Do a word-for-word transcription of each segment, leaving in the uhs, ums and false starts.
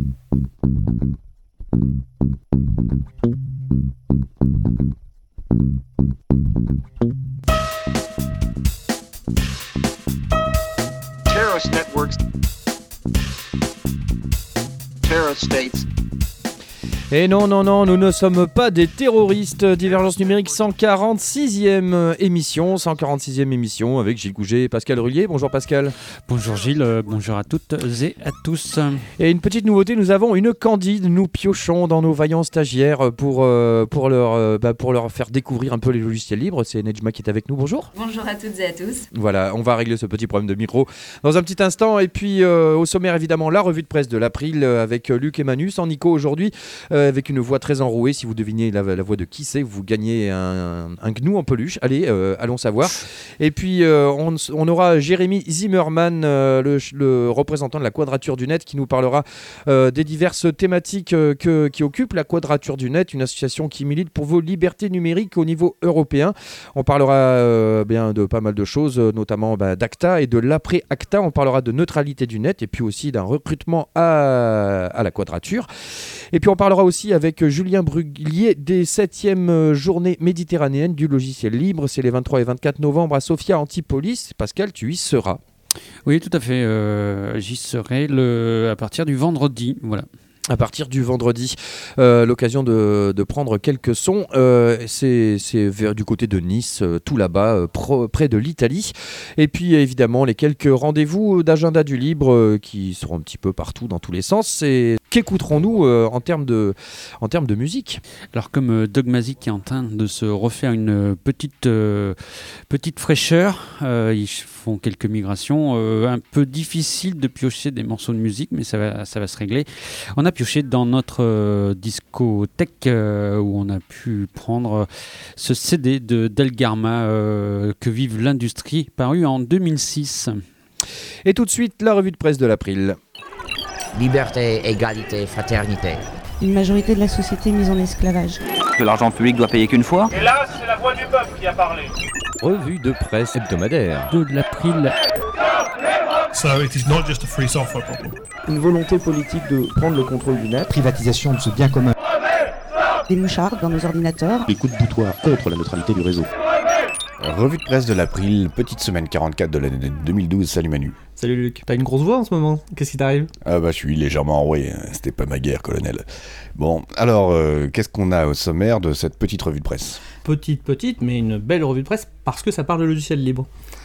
Terrorist networks, terrorist states. Et non, non, non, nous ne sommes pas des terroristes. Divergence numérique, cent quarante-sixième émission, cent quarante-sixième émission avec Gilles Gouget et Pascal Rullier. Bonjour Pascal. Bonjour Gilles, euh, bonjour à toutes et à tous. Et une petite nouveauté, nous avons une candide. Nous piochons dans nos vaillants stagiaires pour, euh, pour, leur, euh, bah, pour leur faire découvrir un peu les logiciels libres. C'est Nejma qui est avec nous, bonjour. Bonjour à toutes et à tous. Voilà, on va régler ce petit problème de micro dans un petit instant. Et puis euh, au sommaire évidemment, la revue de presse de l'April euh, avec euh, Luc et Manu, sans Nico aujourd'hui. Euh, avec une voix très enrouée. Si vous devinez la, la voix de qui c'est, vous gagnez un, un gnou en peluche. Allez, euh, allons savoir. Et puis, euh, on, on aura Jérémy Zimmerman, euh, le, le représentant de la Quadrature du Net, qui nous parlera euh, des diverses thématiques euh, que, qui occupent la Quadrature du Net, une association qui milite pour vos libertés numériques au niveau européen. On parlera euh, bien de pas mal de choses, notamment bah, d'ACTA et de l'après-ACTA. On parlera de neutralité du net et puis aussi d'un recrutement à, à la Quadrature. Et puis on parlera aussi avec Julien Bruguier des septièmes journées méditerranéennes du logiciel libre. C'est les vingt-trois et vingt-quatre novembre à Sofia Antipolis. Pascal, tu y seras. Oui, tout à fait. Euh, j'y serai le, à partir du vendredi. Voilà. À partir du vendredi, euh, l'occasion de, de prendre quelques sons. Euh, c'est, c'est vers du côté de Nice, euh, tout là-bas, euh, pro, près de l'Italie. Et puis évidemment, les quelques rendez-vous d'agenda du libre euh, qui seront un petit peu partout dans tous les sens. Et qu'écouterons-nous euh, en termes de, en termes de musique ? Alors comme euh, Dogmazic est en train de se refaire une petite, euh, petite fraîcheur, euh, ils font quelques migrations. Euh, un peu difficile de piocher des morceaux de musique, mais ça va, ça va se régler. On a pioché dans notre euh, discothèque euh, où on a pu prendre ce C D de Delgarma, euh, Que vive l'industrie, paru en deux mille six. Et tout de suite, la revue de presse de l'April. Liberté, égalité, fraternité. Une majorité de la société mise en esclavage. Que l'argent public doit payer qu'une fois. Et là, c'est la voix du peuple qui a parlé. Revue de presse hebdomadaire De l'April. So it is not just a free software problem. Une volonté politique de prendre le contrôle du net. Privatisation de ce bien commun. Des mouchards dans nos ordinateurs. Les coups de boutoir contre la neutralité du réseau. Revue de presse de l'April, petite semaine quarante-quatre de l'année deux mille douze. Salut Manu. Salut Luc. T'as une grosse voix en ce moment. Qu'est-ce qui t'arrive ? Ah bah je suis légèrement enroué, c'était pas ma guerre, colonel. Bon, alors, euh, qu'est-ce qu'on a au sommaire de cette petite revue de presse ? Petite, petite, mais une belle revue de presse parce que ça parle de logiciel libre.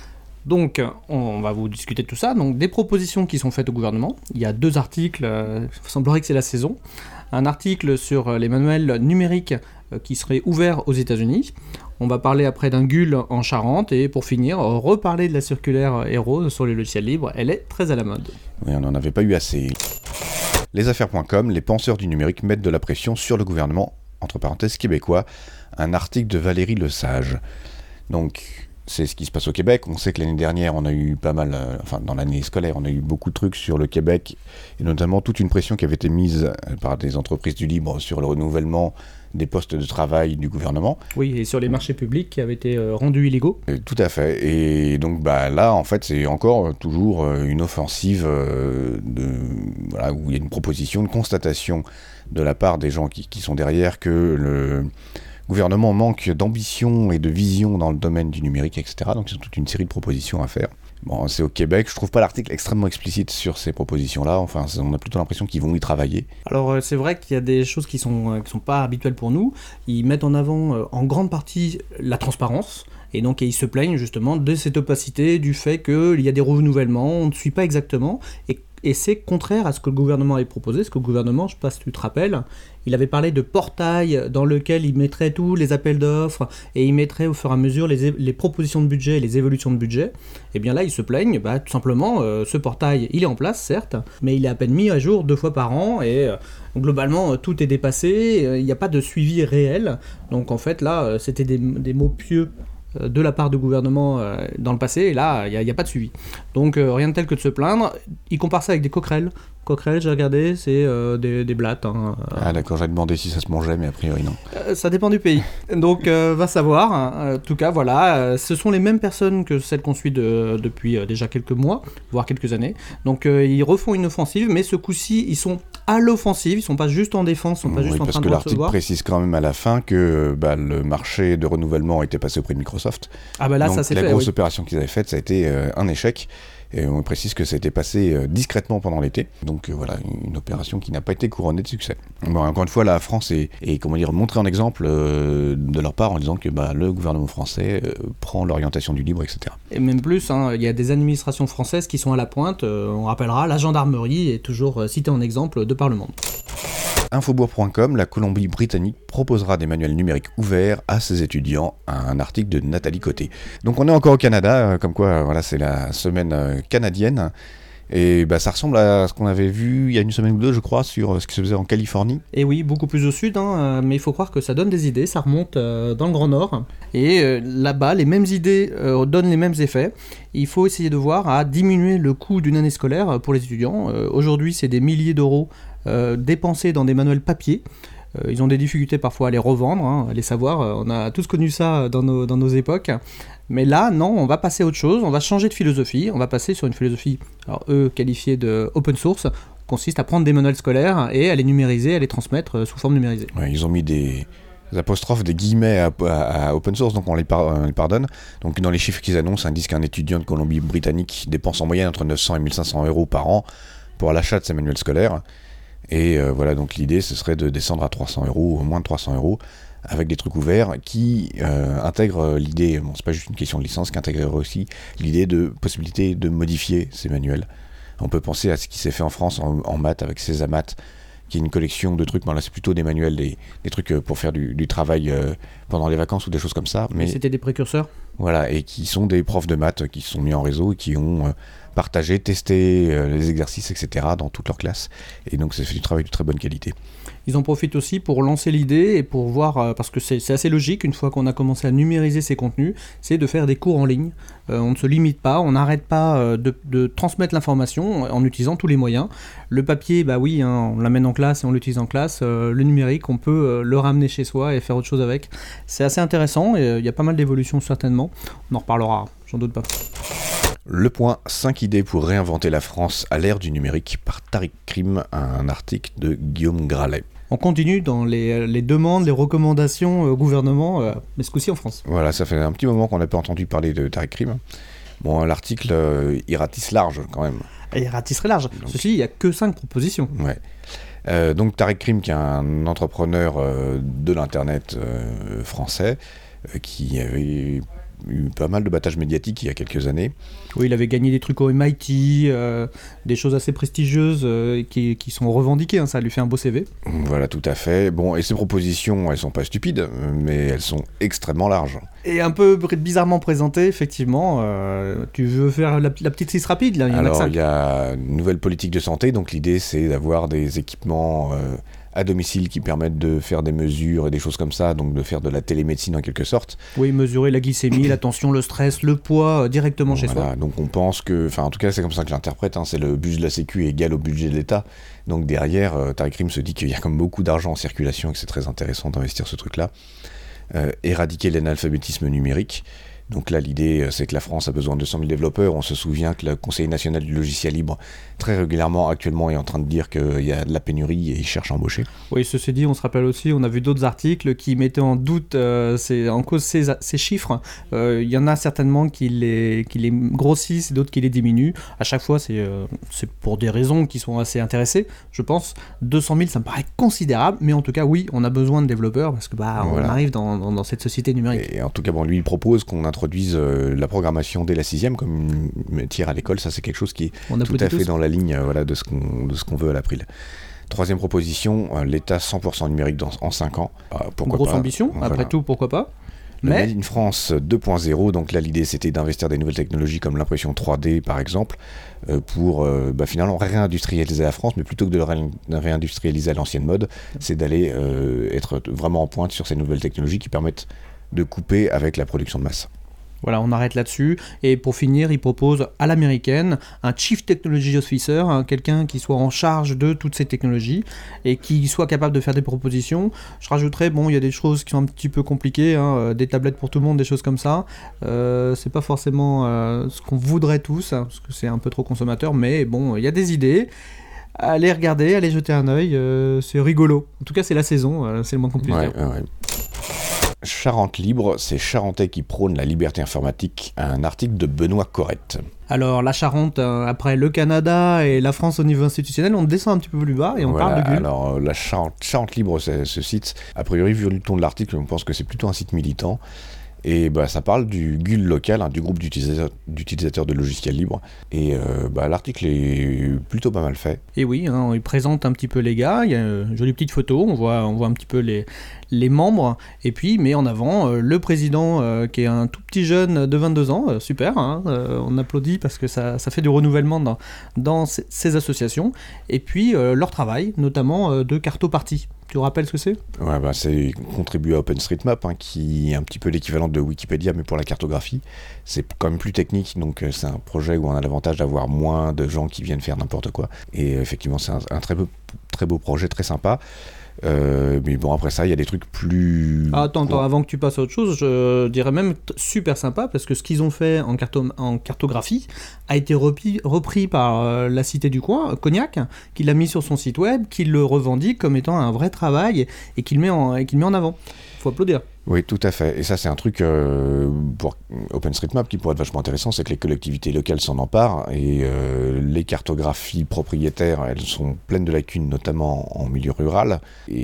Donc, on va vous discuter de tout ça. Donc, des propositions qui sont faites au gouvernement. Il y a deux articles, euh, il semblerait que c'est la saison. Un article sur les manuels numériques euh, qui seraient ouverts aux États-Unis. On va parler après d'un G U L en Charente. Et pour finir, reparler de la circulaire Hero sur les logiciels libres. Elle est très à la mode. Oui, on n'en avait pas eu assez. Lesaffaires point com, les penseurs du numérique mettent de la pression sur le gouvernement, entre parenthèses québécois. Un article de Valérie Lesage. Donc... c'est ce qui se passe au Québec. On sait que l'année dernière, on a eu pas mal, euh, enfin dans l'année scolaire, on a eu beaucoup de trucs sur le Québec, et notamment toute une pression qui avait été mise par des entreprises du libre sur le renouvellement des postes de travail du gouvernement. Oui, et sur les marchés publics qui avaient été euh, rendus illégaux. Et, tout à fait. Et donc bah, là, en fait, c'est encore euh, toujours euh, une offensive euh, de, voilà, où il y a une proposition, une constatation de la part des gens qui, qui sont derrière que le... Le gouvernement manque d'ambition et de vision dans le domaine du numérique, et cetera. Donc, c'est toute une série de propositions à faire. Bon, c'est au Québec. Je trouve pas l'article extrêmement explicite sur ces propositions-là. Enfin, on a plutôt l'impression qu'ils vont y travailler. Alors, c'est vrai qu'il y a des choses qui sont, qui sont pas habituelles pour nous. Ils mettent en avant, en grande partie, la transparence. Et donc, ils se plaignent justement de cette opacité, du fait qu'il y a des renouvellements, on ne suit pas exactement. Et Et c'est contraire à ce que le gouvernement avait proposé, parce que le gouvernement, je ne sais pas si tu te rappelles, il avait parlé de portail dans lequel il mettrait tous les appels d'offres et il mettrait au fur et à mesure les, les propositions de budget et les évolutions de budget. Et bien là, ils se plaignent, bah, tout simplement, euh, ce portail, il est en place, certes, mais il est à peine mis à jour deux fois par an et euh, globalement, tout est dépassé, il euh, n'y a pas de suivi réel. Donc en fait, là, euh, c'était des, des mots pieux de la part du gouvernement euh, dans le passé, et là, il n'y a, a pas de suivi. Donc, euh, rien de tel que de se plaindre. Il compare ça avec des coquerelles. Coquerelles, j'ai regardé, c'est euh, des, des blattes. Hein. Ah d'accord, j'avais demandé si ça se mangeait, mais a priori non. Euh, ça dépend du pays. Donc, euh, va savoir. Hein. En tout cas, voilà, euh, ce sont les mêmes personnes que celles qu'on suit de, depuis euh, déjà quelques mois, voire quelques années. Donc, euh, ils refont une offensive, mais ce coup-ci, ils sont à l'offensive, ils sont pas juste en défense, ils sont pas Oui, juste en parce train que de l'article recevoir. précise quand même à la fin que bah, le marché de renouvellement était passé auprès de Microsoft. Ah bah là, Donc, ça s'est la fait, grosse oui. opération qu'ils avaient faite, ça a été euh, un échec. Et on précise que ça a été passé euh, discrètement pendant l'été. Donc euh, voilà, une, une opération qui n'a pas été couronnée de succès. Bon, encore une fois, la France est, est comment dire, montrée en exemple euh, de leur part en disant que bah, le gouvernement français euh, prend l'orientation du libre, et cetera. Et même plus, hein, il y a des administrations françaises qui sont à la pointe. Euh, on rappellera, la gendarmerie est toujours euh, citée en exemple de par le monde. Infobourg point com, la Colombie-Britannique proposera des manuels numériques ouverts à ses étudiants, un article de Nathalie Côté. Donc on est encore au Canada, euh, comme quoi euh, voilà, c'est la semaine euh, canadienne, et bah, ça ressemble à ce qu'on avait vu il y a une semaine ou deux, je crois, sur euh, ce qui se faisait en Californie. Et oui, beaucoup plus au sud, hein, euh, mais il faut croire que ça donne des idées, ça remonte euh, dans le Grand Nord, et euh, là-bas, les mêmes idées euh, donnent les mêmes effets. Il faut essayer de voir à diminuer le coût d'une année scolaire pour les étudiants. Euh, aujourd'hui, c'est des milliers d'euros euh, dépensés dans des manuels papier. Euh, ils ont des difficultés parfois à les revendre, hein, à les savoir. Euh, on a tous connu ça dans nos, dans nos époques. Mais là, non, on va passer à autre chose, on va changer de philosophie, on va passer sur une philosophie, alors eux, qualifiée de open source, consiste à prendre des manuels scolaires et à les numériser, à les transmettre euh, sous forme numérisée. Ouais, ils ont mis des apostrophes, des guillemets à, à, à open source, donc on les, par, on les pardonne. Donc dans les chiffres qu'ils annoncent, indiquent qu'un étudiant de Colombie-Britannique dépense en moyenne entre neuf cents et mille cinq cents euros par an pour l'achat de ses manuels scolaires. Et euh, voilà, donc l'idée, ce serait de descendre à trois cents euros, au moins de trois cents euros, avec des trucs ouverts qui euh, intègrent l'idée, bon, c'est pas juste une question de licence, qui intègre aussi l'idée de possibilité de modifier ces manuels. On peut penser à ce qui s'est fait en France en, en maths avec Césamat, qui est une collection de trucs, mais là c'est plutôt des manuels, des, des trucs pour faire du, du travail euh, pendant les vacances ou des choses comme ça. Mais c'était des précurseurs. Voilà, et qui sont des profs de maths qui se sont mis en réseau et qui ont euh, partagé, testé euh, les exercices, et cetera dans toute leur classe. Et donc ça fait du travail de très bonne qualité. Ils en profitent aussi pour lancer l'idée et pour voir, euh, parce que c'est, c'est assez logique, une fois qu'on a commencé à numériser ces contenus, c'est de faire des cours en ligne. Euh, on ne se limite pas, on n'arrête pas euh, de, de transmettre l'information en utilisant tous les moyens. Le papier, bah oui, hein, on l'amène en classe et on l'utilise en classe. Euh, le numérique, on peut euh, le ramener chez soi et faire autre chose avec. C'est assez intéressant et il euh, y a pas mal d'évolutions certainement. On en reparlera, j'en doute pas. Le point, cinq idées pour réinventer la France à l'ère du numérique par Tariq Krim, un article de Guillaume Gralet. On continue dans les, les demandes, les recommandations au gouvernement, euh, mais ce coup-ci en France. Voilà, ça fait un petit moment qu'on n'a pas entendu parler de Tariq Krim. Bon, l'article, euh, il ratisse large quand même. Et il ratisserait large. Donc, ceci, il n'y a que cinq propositions. Ouais. Euh, donc Tariq Krim, qui est un entrepreneur euh, de l'internet euh, français, euh, qui avait eu pas mal de battages médiatiques il y a quelques années. Oui, il avait gagné des trucs au M I T, euh, des choses assez prestigieuses euh, qui, qui sont revendiquées, hein, ça lui fait un beau C V. Voilà, tout à fait. Bon, et ces propositions, elles sont pas stupides, mais elles sont extrêmement larges. Et un peu bizarrement présentées, effectivement. Euh, tu veux faire la, la petite liste rapide, là, il y en Alors, a que cinq. Il y a une nouvelle politique de santé, donc l'idée c'est d'avoir des équipements euh, à domicile qui permettent de faire des mesures et des choses comme ça, donc de faire de la télémédecine en quelque sorte. Oui, mesurer la glycémie, la tension, le stress, le poids euh, directement chez voilà, soi. Donc on pense que, enfin en tout cas c'est comme ça que j'interprète, hein, c'est le budget de la Sécu égal au budget de l'État. Donc derrière, euh, Tariq Krim se dit qu'il y a comme beaucoup d'argent en circulation et que c'est très intéressant d'investir ce truc-là. Euh, éradiquer l'analphabétisme numérique. Donc là, l'idée, c'est que la France a besoin de deux cent mille développeurs. On se souvient que le Conseil national du logiciel libre, très régulièrement, actuellement, est en train de dire qu'il y a de la pénurie et il cherche à embaucher. Oui, ceci dit, on se rappelle aussi, on a vu d'autres articles qui mettaient en doute, euh, ces, en cause ces, ces chiffres. Il euh, y en a certainement qui les, qui les grossissent et d'autres qui les diminuent. À chaque fois, c'est, euh, c'est pour des raisons qui sont assez intéressées, je pense. deux cent mille, ça me paraît considérable, mais en tout cas, oui, on a besoin de développeurs parce que bah, voilà. On arrive dans, dans, dans cette société numérique. Et en tout cas, bon, lui, il propose qu'on introduise euh, la programmation dès la sixième comme une matière à l'école. Ça, c'est quelque chose qui est on tout à fait tous. dans la ligne euh, voilà, de, ce qu'on, de ce qu'on veut à l'April. Troisième proposition, euh, l'État cent pour cent numérique dans, en cinq ans. Euh, pourquoi Grosse pas. ambition, Voilà. après tout, pourquoi pas. Le Mais... Made in France deux point zéro, donc là l'idée c'était d'investir des nouvelles technologies comme l'impression trois D par exemple, euh, pour euh, bah, finalement réindustrialiser la France, mais plutôt que de le ré- réindustrialiser à l'ancienne mode, c'est d'aller euh, être vraiment en pointe sur ces nouvelles technologies qui permettent de couper avec la production de masse. Voilà, on arrête là-dessus. Et pour finir, il propose à l'américaine un Chief Technology Officer, hein, quelqu'un qui soit en charge de toutes ces technologies et qui soit capable de faire des propositions. Je rajouterais, bon, il y a des choses qui sont un petit peu compliquées, hein, des tablettes pour tout le monde, des choses comme ça. Euh, c'est pas forcément euh, ce qu'on voudrait tous, hein, parce que c'est un peu trop consommateur, mais bon, il y a des idées. allez regarder, allez jeter un œil, euh, c'est rigolo. En tout cas, c'est la saison, euh, c'est le moins qu'on puisse Ouais, dire. ouais. Charente libre, c'est Charentais qui prône la liberté informatique, un article de Benoît Corrette. Alors, la Charente, euh, après le Canada et la France au niveau institutionnel, on descend un petit peu plus bas et on Voilà, parle de Gull. alors, euh, la Charente, Charente libre, c'est ce site, a priori, vu le ton de l'article, on pense que c'est plutôt un site militant. Et bah, ça parle du Gull local, hein, du groupe d'utilisateurs, d'utilisateurs de logiciels libres. Et euh, bah, l'article est plutôt pas mal fait. Et oui, hein, il présente un petit peu les gars, il y a une jolie petite photo, on voit, on voit un petit peu les, les membres, et puis il met en avant euh, le président euh, qui est un tout petit jeune de vingt-deux ans, euh, super, hein, euh, on applaudit parce que ça, ça fait du renouvellement dans, dans ces, ces associations, et puis euh, leur travail, notamment euh, de cartopartie. Tu te rappelles ce que c'est ? Ouais, bah, c'est contribuer à OpenStreetMap, hein, qui est un petit peu l'équivalent de Wikipédia, mais pour la cartographie. C'est quand même plus technique, donc euh, c'est un projet où on a l'avantage d'avoir moins de gens qui viennent faire n'importe quoi. Et euh, effectivement, c'est un, un très, beau, très beau projet, très sympa. Euh, mais bon, après ça, il y a des trucs plus... Ah, attends, attends, avant que tu passes à autre chose, je dirais même t- super sympa, parce que ce qu'ils ont fait en, carto- en cartographie a été repris, repris par euh, la Cité du Coin, Cognac, qui l'a mis sur son site web, qui le revendique comme étant un vrai travail, et qu'il met en, et qu'il met en avant. Faut applaudir. Oui, tout à fait. Et ça, c'est un truc euh, pour OpenStreetMap qui pourrait être vachement intéressant, c'est que les collectivités locales s'en emparent et euh, les cartographies propriétaires, elles sont pleines de lacunes, notamment en milieu rural.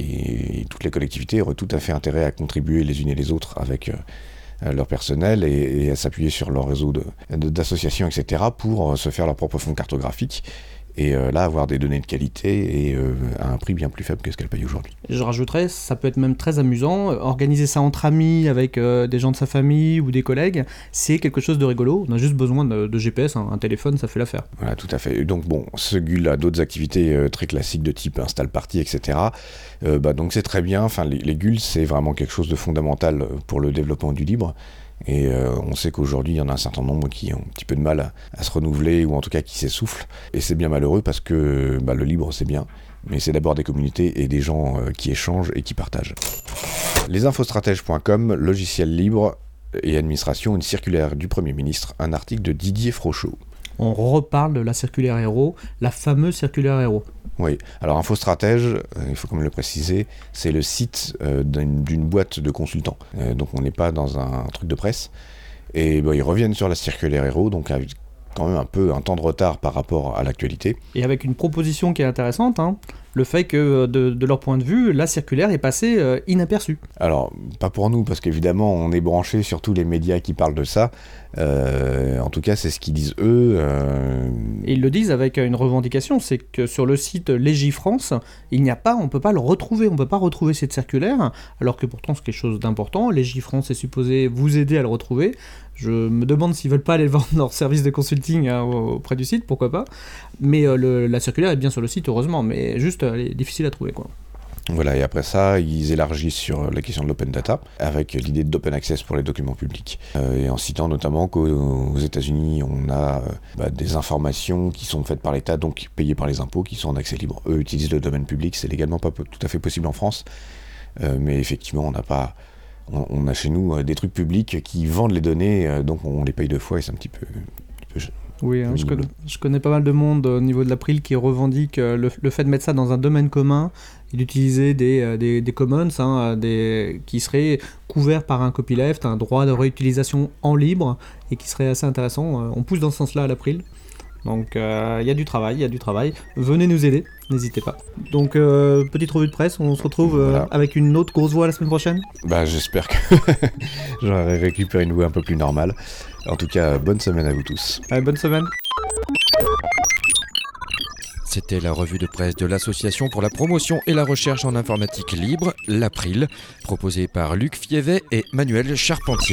Et toutes les collectivités auraient tout à fait intérêt à contribuer les unes et les autres avec euh, leur personnel et, et à s'appuyer sur leur réseau de, de, d'associations, et cetera pour euh, se faire leur propre fonds cartographique. Et euh, là, avoir des données de qualité et euh, à un prix bien plus faible que ce qu'elle paye aujourd'hui. Je rajouterais, ça peut être même très amusant, organiser ça entre amis avec euh, des gens de sa famille ou des collègues, c'est quelque chose de rigolo. On a juste besoin de, de G P S, hein. Un téléphone, ça fait l'affaire. Voilà, tout à fait. Donc bon, ce Gull a d'autres activités euh, très classiques de type install party, et cetera. Euh, bah, donc c'est très bien. Enfin, les, les Gull, c'est vraiment quelque chose de fondamental pour le développement du libre. Et euh, on sait qu'aujourd'hui, il y en a un certain nombre qui ont un petit peu de mal à, à se renouveler, ou en tout cas qui s'essoufflent. Et c'est bien malheureux parce que bah, le libre, c'est bien, mais c'est d'abord des communautés et des gens euh, qui échangent et qui partagent. Lesinfostratèges point com, logiciel libre et administration, une circulaire du Premier ministre, un article de Didier Frochot. On reparle de la circulaire Héros, la fameuse circulaire Héros. Oui, alors InfoStratège, euh, il faut quand même le préciser, c'est le site euh, d'une, d'une boîte de consultants. Euh, donc on n'est pas dans un, un truc de presse. Et bah, ils reviennent sur la circulaire Héros, donc avec quand même un peu un temps de retard par rapport à l'actualité. Et avec une proposition qui est intéressante, hein, le fait que de, de leur point de vue, la circulaire est passée euh, inaperçue. Alors, pas pour nous, parce qu'évidemment, on est branché sur tous les médias qui parlent de ça. Euh, en tout cas, c'est ce qu'ils disent eux. Euh... Et ils le disent avec une revendication, c'est que sur le site Légifrance, il n'y a pas, on peut pas le retrouver, on peut pas retrouver cette circulaire, alors que pourtant c'est quelque chose d'important. Légifrance est supposé vous aider à le retrouver. Je me demande s'ils veulent pas aller vendre leur service de consulting hein, auprès du site, pourquoi pas. Mais euh, le, la circulaire est bien sur le site, heureusement, mais juste elle est difficile à trouver, quoi. Voilà, et après ça, ils élargissent sur la question de l'open data, avec l'idée d'open access pour les documents publics, euh, et en citant notamment qu'aux États-Unis, on a euh, bah, des informations qui sont faites par l'État, donc payées par les impôts, qui sont en accès libre. Eux utilisent le domaine public, c'est légalement pas tout à fait possible en France, euh, mais effectivement, on n'a pas... On, on a chez nous euh, des trucs publics qui vendent les données, euh, donc on les paye deux fois, et c'est un petit peu... Un petit peu oui, hein, je, connais, je connais pas mal de monde au niveau de l'April qui revendique euh, le, le fait de mettre ça dans un domaine commun et d'utiliser des, euh, des, des commons hein, des, qui seraient couverts par un copyleft, un droit de réutilisation en libre et qui serait assez intéressant. Euh, on pousse dans ce sens-là à l'April. Donc il euh, y a du travail, il y a du travail. Venez nous aider, n'hésitez pas. Donc euh, petite revue de presse, on se retrouve euh, voilà. avec une autre grosse voix la semaine prochaine. Bah j'espère que j'aurai récupéré une voix un peu plus normale. En tout cas, bonne semaine à vous tous. Allez, bonne semaine. C'était la revue de presse de l'Association pour la promotion et la recherche en informatique libre, l'April, proposée par Luc Fievet et Manuel Charpentier.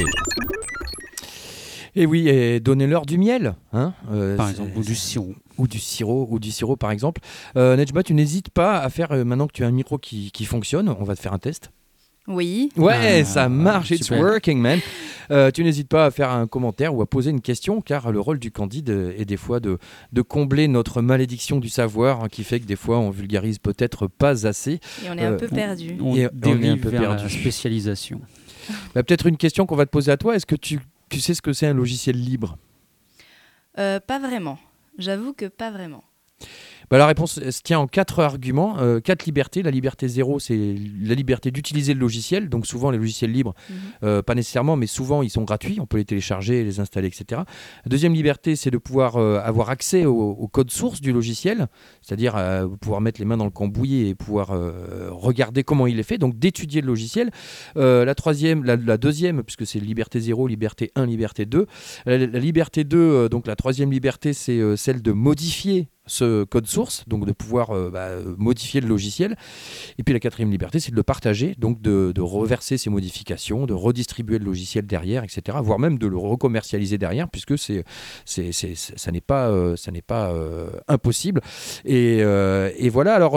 Et oui, et donnez-leur du miel, hein, euh, par exemple, ou du sirop. Ou du sirop, ou du sirop par exemple. Euh, Nejma, tu n'hésites pas à faire, euh, maintenant que tu as un micro qui, qui fonctionne, on va te faire un test. Oui. Ouais, ah, ça marche, ah, it's super. working, man. Euh, tu n'hésites pas à faire un commentaire ou à poser une question, car le rôle du Candide est des fois de, de combler notre malédiction du savoir, hein, qui fait que des fois on vulgarise peut-être pas assez. Et on est euh, un peu perdu. On, on et dérive on est un peu vers perdu. La spécialisation. Bah, peut-être une question qu'on va te poser à toi. Est-ce que tu, tu sais ce que c'est un logiciel libre ? euh, Pas vraiment. J'avoue que pas vraiment. Bah, la réponse se tient en quatre arguments, euh, quatre libertés. La liberté zéro, c'est la liberté d'utiliser le logiciel. Donc souvent les logiciels libres, mmh. euh, pas nécessairement, mais souvent ils sont gratuits. On peut les télécharger, les installer, et cetera. La deuxième liberté, c'est de pouvoir euh, avoir accès au, au code source du logiciel, c'est-à-dire euh, pouvoir mettre les mains dans le cambouis et pouvoir euh, regarder comment il est fait, donc d'étudier le logiciel. Euh, la troisième, la, la deuxième, puisque c'est liberté zéro, liberté un, liberté deux. La, la liberté deux, euh, donc la troisième liberté, c'est euh, celle de modifier ce code source, donc de pouvoir euh, bah, modifier le logiciel. Et puis la quatrième liberté, c'est de le partager, donc de, de reverser ces modifications, de redistribuer le logiciel derrière, et cetera, voire même de le recommercialiser derrière, puisque c'est, c'est, c'est, ça n'est pas, euh, ça n'est pas euh, impossible. Et, euh, et voilà, alors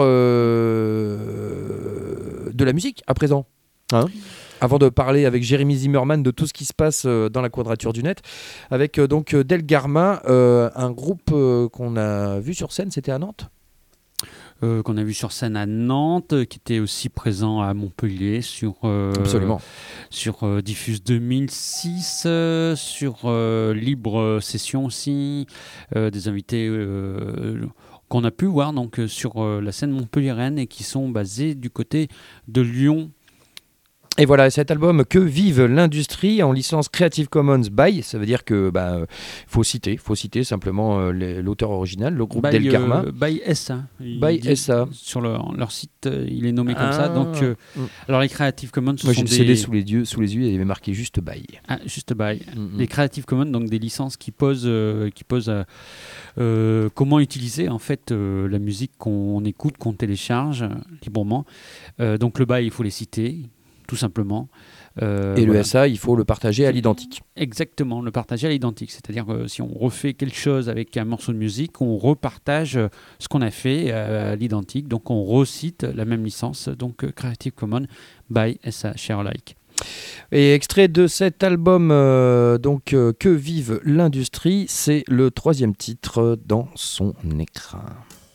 euh, de la musique à présent. Hein ? Avant de parler avec Jérémy Zimmerman de tout ce qui se passe euh, dans la Quadrature du Net, avec euh, donc Delgarma, euh, un groupe euh, qu'on a vu sur scène, c'était à Nantes euh, qu'on a vu sur scène à Nantes, qui était aussi présent à Montpellier sur, euh, Absolument. sur euh, Diffuse deux mille six, euh, sur euh, Libre Session aussi, euh, des invités euh, qu'on a pu voir donc, euh, sur euh, la scène montpelliéraine et qui sont basés du côté de Lyon. Et voilà, cet album Que vive l'industrie en licence Creative Commons by, ça veut dire que bah, faut citer, faut citer simplement euh, les, l'auteur original, le groupe by, Delgarma. Euh, by S A. By S A. Sur leur, leur site, euh, il est nommé comme ah. ça. Donc, euh, mm. alors les Creative Commons, ce Moi, sont j'ai le des... C D sous les yeux, sous les yeux, il y avait marqué juste by. Ah, juste by. Mm-hmm. Les Creative Commons, donc des licences qui posent, euh, qui posent euh, euh, comment utiliser en fait euh, la musique qu'on écoute, qu'on télécharge euh, librement. Euh, donc le by, il faut les citer. Tout simplement. Euh, et voilà. Le S A, il faut le partager à l'identique. Exactement, le partager à l'identique. C'est-à-dire que si on refait quelque chose avec un morceau de musique, on repartage ce qu'on a fait à l'identique. Donc on recite la même licence, donc Creative Commons by S A Share Alike. Et extrait de cet album, euh, donc euh, Que vive l'industrie, c'est le troisième titre dans son écrin.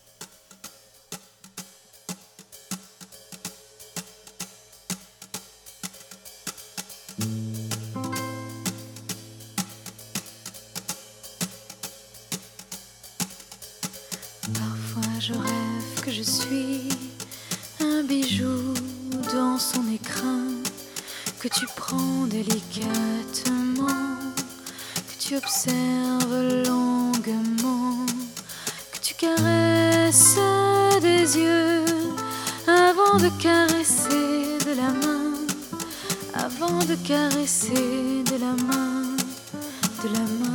Parfois je rêve que je suis un bijou dans son écrin, que tu prends délicatement, que tu observes longuement, que tu caresses des yeux avant de caresser de la main, avant de caresser de la main, de la main.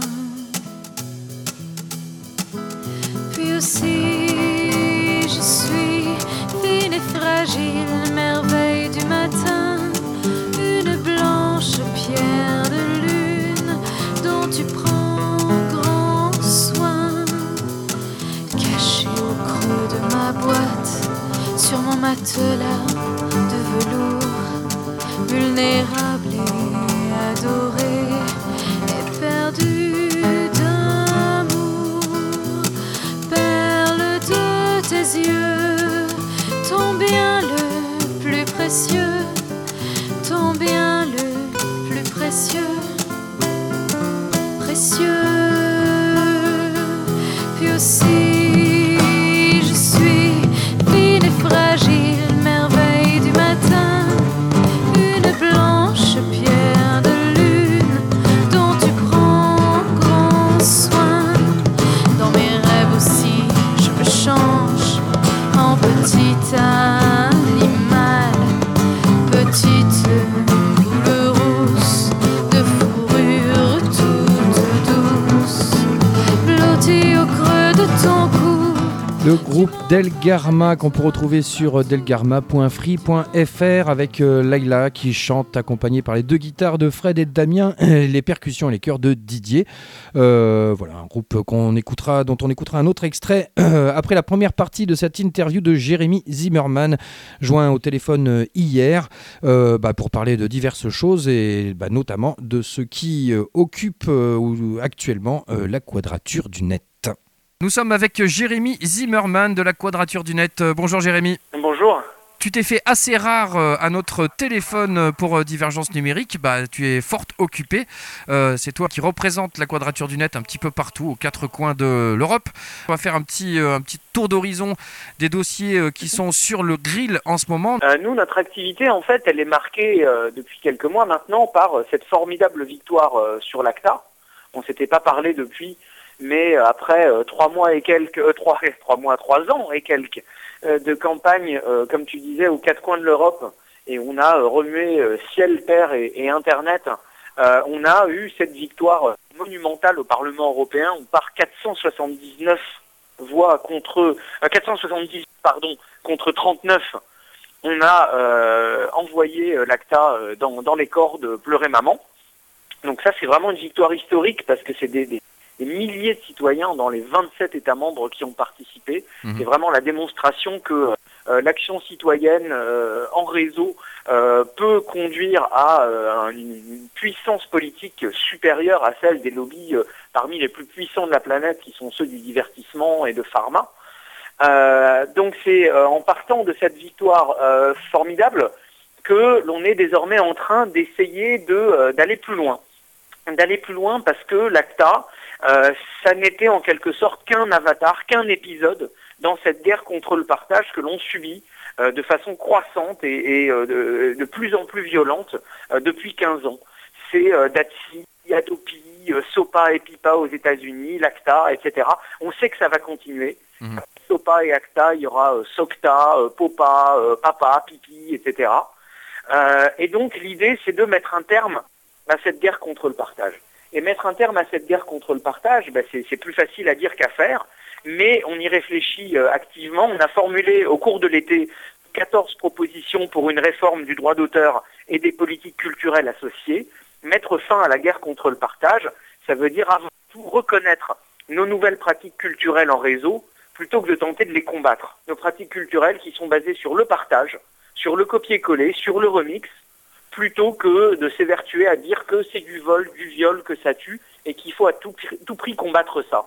Puis aussi je suis fine et fragile, merveille du matin, une blanche pierre de lune dont tu prends grand soin, cachée au creux de ma boîte, sur mon matelas de velours, vulnérable et adorée, éperdue d'amour, perle de tes yeux, ton bien le plus précieux, ton bien le plus précieux, précieux. Puis aussi je suis fine et fragile, merveille du matin, une blanche pierre de lune dont tu prends grand soin. Dans mes rêves aussi je me change en petit animal, petite boule rousse de fourrure toute douce, blottie au creux de ton cou. Le groupe Delgarma qu'on peut retrouver sur delgarma point free point f r avec euh, Laila qui chante accompagnée par les deux guitares de Fred et de Damien, les percussions et les chœurs de Didier. Euh, voilà, un groupe qu'on écoutera, dont on écoutera un autre extrait euh, après la première partie de cette interview de Jérémy Zimmerman, joint au téléphone euh, hier euh, bah, pour parler de diverses choses et bah, notamment de ce qui euh, occupe euh, actuellement euh, la Quadrature du Net. Nous sommes avec Jérémy Zimmerman de la Quadrature du Net. Bonjour Jérémy. Bonjour. Tu t'es fait assez rare euh, à notre téléphone pour euh, Divergence Numérique. Bah, tu es fort occupé. Euh, c'est toi qui représente la Quadrature du Net un petit peu partout, aux quatre coins de l'Europe. On va faire un petit, euh, un petit tour d'horizon des dossiers euh, qui sont sur le grill en ce moment. Euh, nous, notre activité, en fait, elle est marquée euh, depuis quelques mois maintenant par euh, cette formidable victoire euh, sur l'ACTA. On ne s'était pas parlé depuis, mais euh, après euh, trois mois et quelques, euh, trois, trois mois, trois ans et quelques euh, de campagne, euh, comme tu disais, aux quatre coins de l'Europe, et on a euh, remué euh, ciel, terre et, et Internet. Euh, on a eu cette victoire euh, monumentale au Parlement européen, où par quatre cent soixante-dix-neuf voix contre euh, quatre cent soixante-dix pardon contre trente-neuf, on a euh, envoyé euh, l'ACTA euh, dans, dans les cordes pleurer maman. Donc ça, c'est vraiment une victoire historique parce que c'est des, des, des milliers de citoyens dans les vingt-sept États membres qui ont participé. Mmh. C'est vraiment la démonstration que euh, l'action citoyenne euh, en réseau euh, peut conduire à euh, une puissance politique supérieure à celle des lobbies euh, parmi les plus puissants de la planète, qui sont ceux du divertissement et de pharma. Euh, donc c'est euh, en partant de cette victoire euh, formidable que l'on est désormais en train d'essayer de, euh, d'aller plus loin. D'aller plus loin parce que l'ACTA, euh, ça n'était en quelque sorte qu'un avatar, qu'un épisode dans cette guerre contre le partage que l'on subit euh, de façon croissante et, et euh, de, de plus en plus violente euh, depuis quinze ans. C'est euh, Datsy, Adopi, euh, SOPA et PIPA aux États-Unis, l'ACTA, et cetera. On sait que ça va continuer. Mmh. SOPA et ACTA, il y aura euh, SOCTA, euh, POPA, euh, PAPA, PIPI, et cetera. Euh, et donc l'idée, c'est de mettre un terme à cette guerre contre le partage. Et mettre un terme à cette guerre contre le partage, ben c'est, c'est plus facile à dire qu'à faire, mais on y réfléchit euh, activement. On a formulé au cours de l'été quatorze propositions pour une réforme du droit d'auteur et des politiques culturelles associées. Mettre fin à la guerre contre le partage, ça veut dire avant tout reconnaître nos nouvelles pratiques culturelles en réseau, plutôt que de tenter de les combattre. Nos pratiques culturelles qui sont basées sur le partage, sur le copier-coller, sur le remix, plutôt que de s'évertuer à dire que c'est du vol, du viol, que ça tue, et qu'il faut à tout, tout prix combattre ça.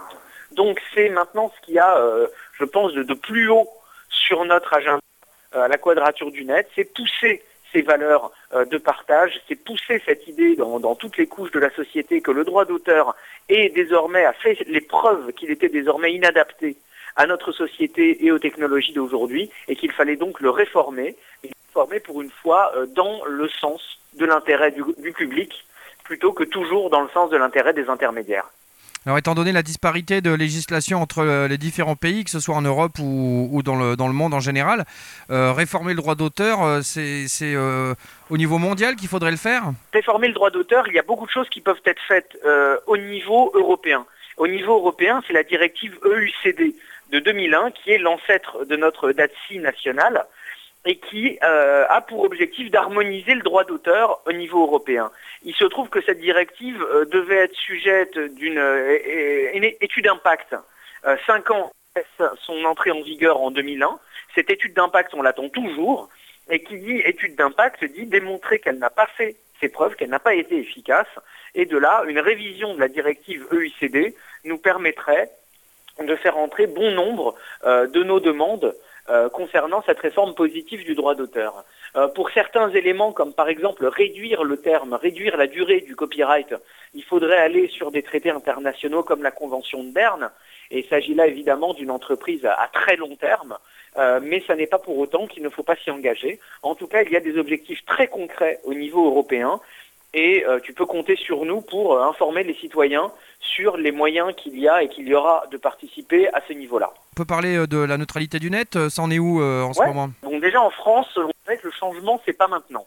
Donc c'est maintenant ce qu'il y a, euh, je pense, de, de plus haut sur notre agenda euh, à la Quadrature du Net, c'est pousser ces valeurs euh, de partage, c'est pousser cette idée dans, dans toutes les couches de la société que le droit d'auteur est désormais, a fait les preuves qu'il était désormais inadapté à notre société et aux technologies d'aujourd'hui, et qu'il fallait donc le réformer, et le réformer pour une fois euh, dans le sens de l'intérêt du, du public, plutôt que toujours dans le sens de l'intérêt des intermédiaires. Alors, étant donné la disparité de législation entre les différents pays, que ce soit en Europe ou, ou dans, le, dans le monde en général, euh, réformer le droit d'auteur, c'est, c'est euh, au niveau mondial qu'il faudrait le faire ? Réformer le droit d'auteur, il y a beaucoup de choses qui peuvent être faites euh, au niveau européen. Au niveau européen, c'est la directive E U C D de deux mille un, qui est l'ancêtre de notre Datsy national, et qui euh, a pour objectif d'harmoniser le droit d'auteur au niveau européen. Il se trouve que cette directive euh, devait être sujette d'une euh, une étude d'impact. Euh, cinq ans après son entrée en vigueur en deux mille un. Cette étude d'impact, on l'attend toujours, et qui dit étude d'impact dit démontrer qu'elle n'a pas fait ses preuves, qu'elle n'a pas été efficace, et de là, une révision de la directive E U C D nous permettrait de faire entrer bon nombre euh, de nos demandes Euh, concernant cette réforme positive du droit d'auteur. Euh, pour certains éléments, comme par exemple réduire le terme, réduire la durée du copyright, il faudrait aller sur des traités internationaux comme la Convention de Berne, et il s'agit là évidemment d'une entreprise à, à très long terme, euh, mais ça n'est pas pour autant qu'il ne faut pas s'y engager. En tout cas, il y a des objectifs très concrets au niveau européen, et euh, tu peux compter sur nous pour euh, informer les citoyens sur les moyens qu'il y a et qu'il y aura de participer à ce niveau-là. On peut parler de la neutralité du net, ça en est où euh, en ouais. ce moment ? Bon, déjà en France, on dirait que le changement, c'est pas maintenant.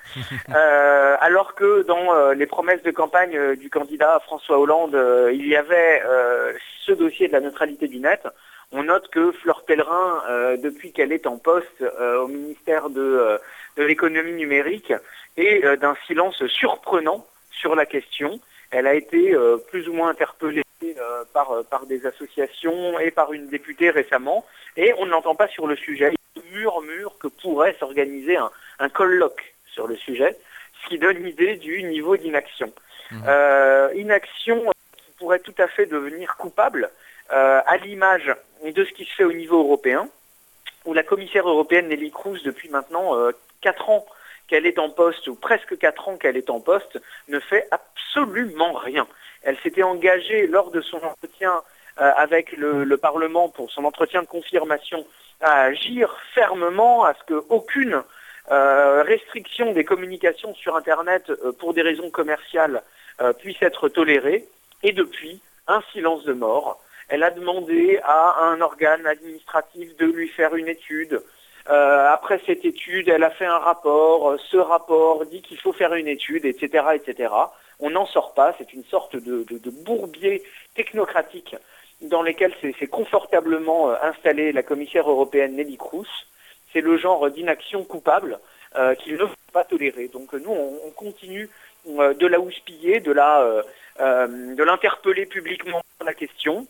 euh, alors que dans euh, les promesses de campagne euh, du candidat François Hollande, euh, il y avait euh, ce dossier de la neutralité du net. On note que Fleur Pellerin, euh, depuis qu'elle est en poste euh, au ministère de, euh, de l'économie numérique, est euh, d'un silence surprenant sur la question. Elle a été euh, plus ou moins interpellée euh, par, euh, par des associations et par une députée récemment, et on ne l'entend pas sur le sujet. Il murmure que pourrait s'organiser un, un colloque sur le sujet, ce qui donne l'idée du niveau d'inaction. Mmh. Euh, inaction qui pourrait tout à fait devenir coupable, euh, à l'image de ce qui se fait au niveau européen. où la commissaire européenne Nelly Kroes, depuis maintenant euh, quatre ans qu'elle est en poste, ou presque quatre ans qu'elle est en poste, ne fait absolument rien. Elle s'était engagée lors de son entretien euh, avec le, le Parlement, pour son entretien de confirmation, à agir fermement à ce qu'aucune euh, restriction des communications sur Internet euh, pour des raisons commerciales euh, puisse être tolérée. Et depuis, un silence de mort. Elle a demandé à un organe administratif de lui faire une étude. Euh, après cette étude, elle a fait un rapport. Ce rapport dit qu'il faut faire une étude, et cetera, et cetera. On n'en sort pas. C'est une sorte de, de, de bourbier technocratique dans lequel s'est confortablement installée la commissaire européenne Nelly Kroes. C'est le genre d'inaction coupable euh, qu'il ne faut pas tolérer. Donc nous, on, on continue euh, de la houspiller, de la... Euh, Euh, de l'interpeller publiquement sur la question,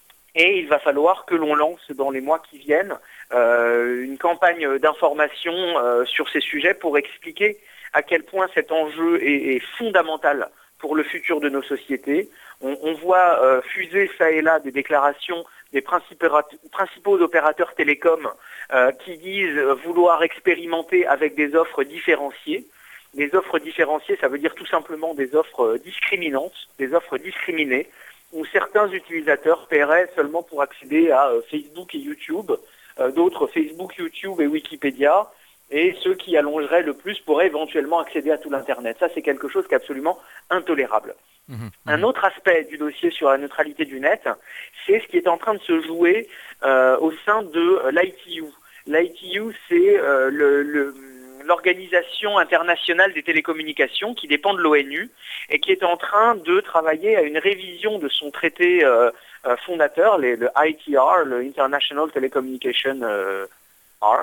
et il va falloir que l'on lance dans les mois qui viennent euh, une campagne d'information euh, sur ces sujets pour expliquer à quel point cet enjeu est, est fondamental pour le futur de nos sociétés. On, on voit euh, fuser ça et là des déclarations des principaux opérateurs télécoms euh, qui disent vouloir expérimenter avec des offres différenciées. Les offres différenciées, ça veut dire tout simplement des offres discriminantes, des offres discriminées, où certains utilisateurs paieraient seulement pour accéder à euh, Facebook et YouTube, euh, d'autres Facebook, YouTube et Wikipédia, et ceux qui allongeraient le plus pourraient éventuellement accéder à tout l'Internet. Ça, c'est quelque chose qui est absolument intolérable. Mmh, mmh. Un autre aspect du dossier sur la neutralité du net, c'est ce qui est en train de se jouer euh, au sein de l'I T U. L'I T U, c'est euh, le... le l'Organisation internationale des télécommunications qui dépend de l'O N U et qui est en train de travailler à une révision de son traité euh, euh, fondateur, les, le I T R, le International Telecommunication euh, R,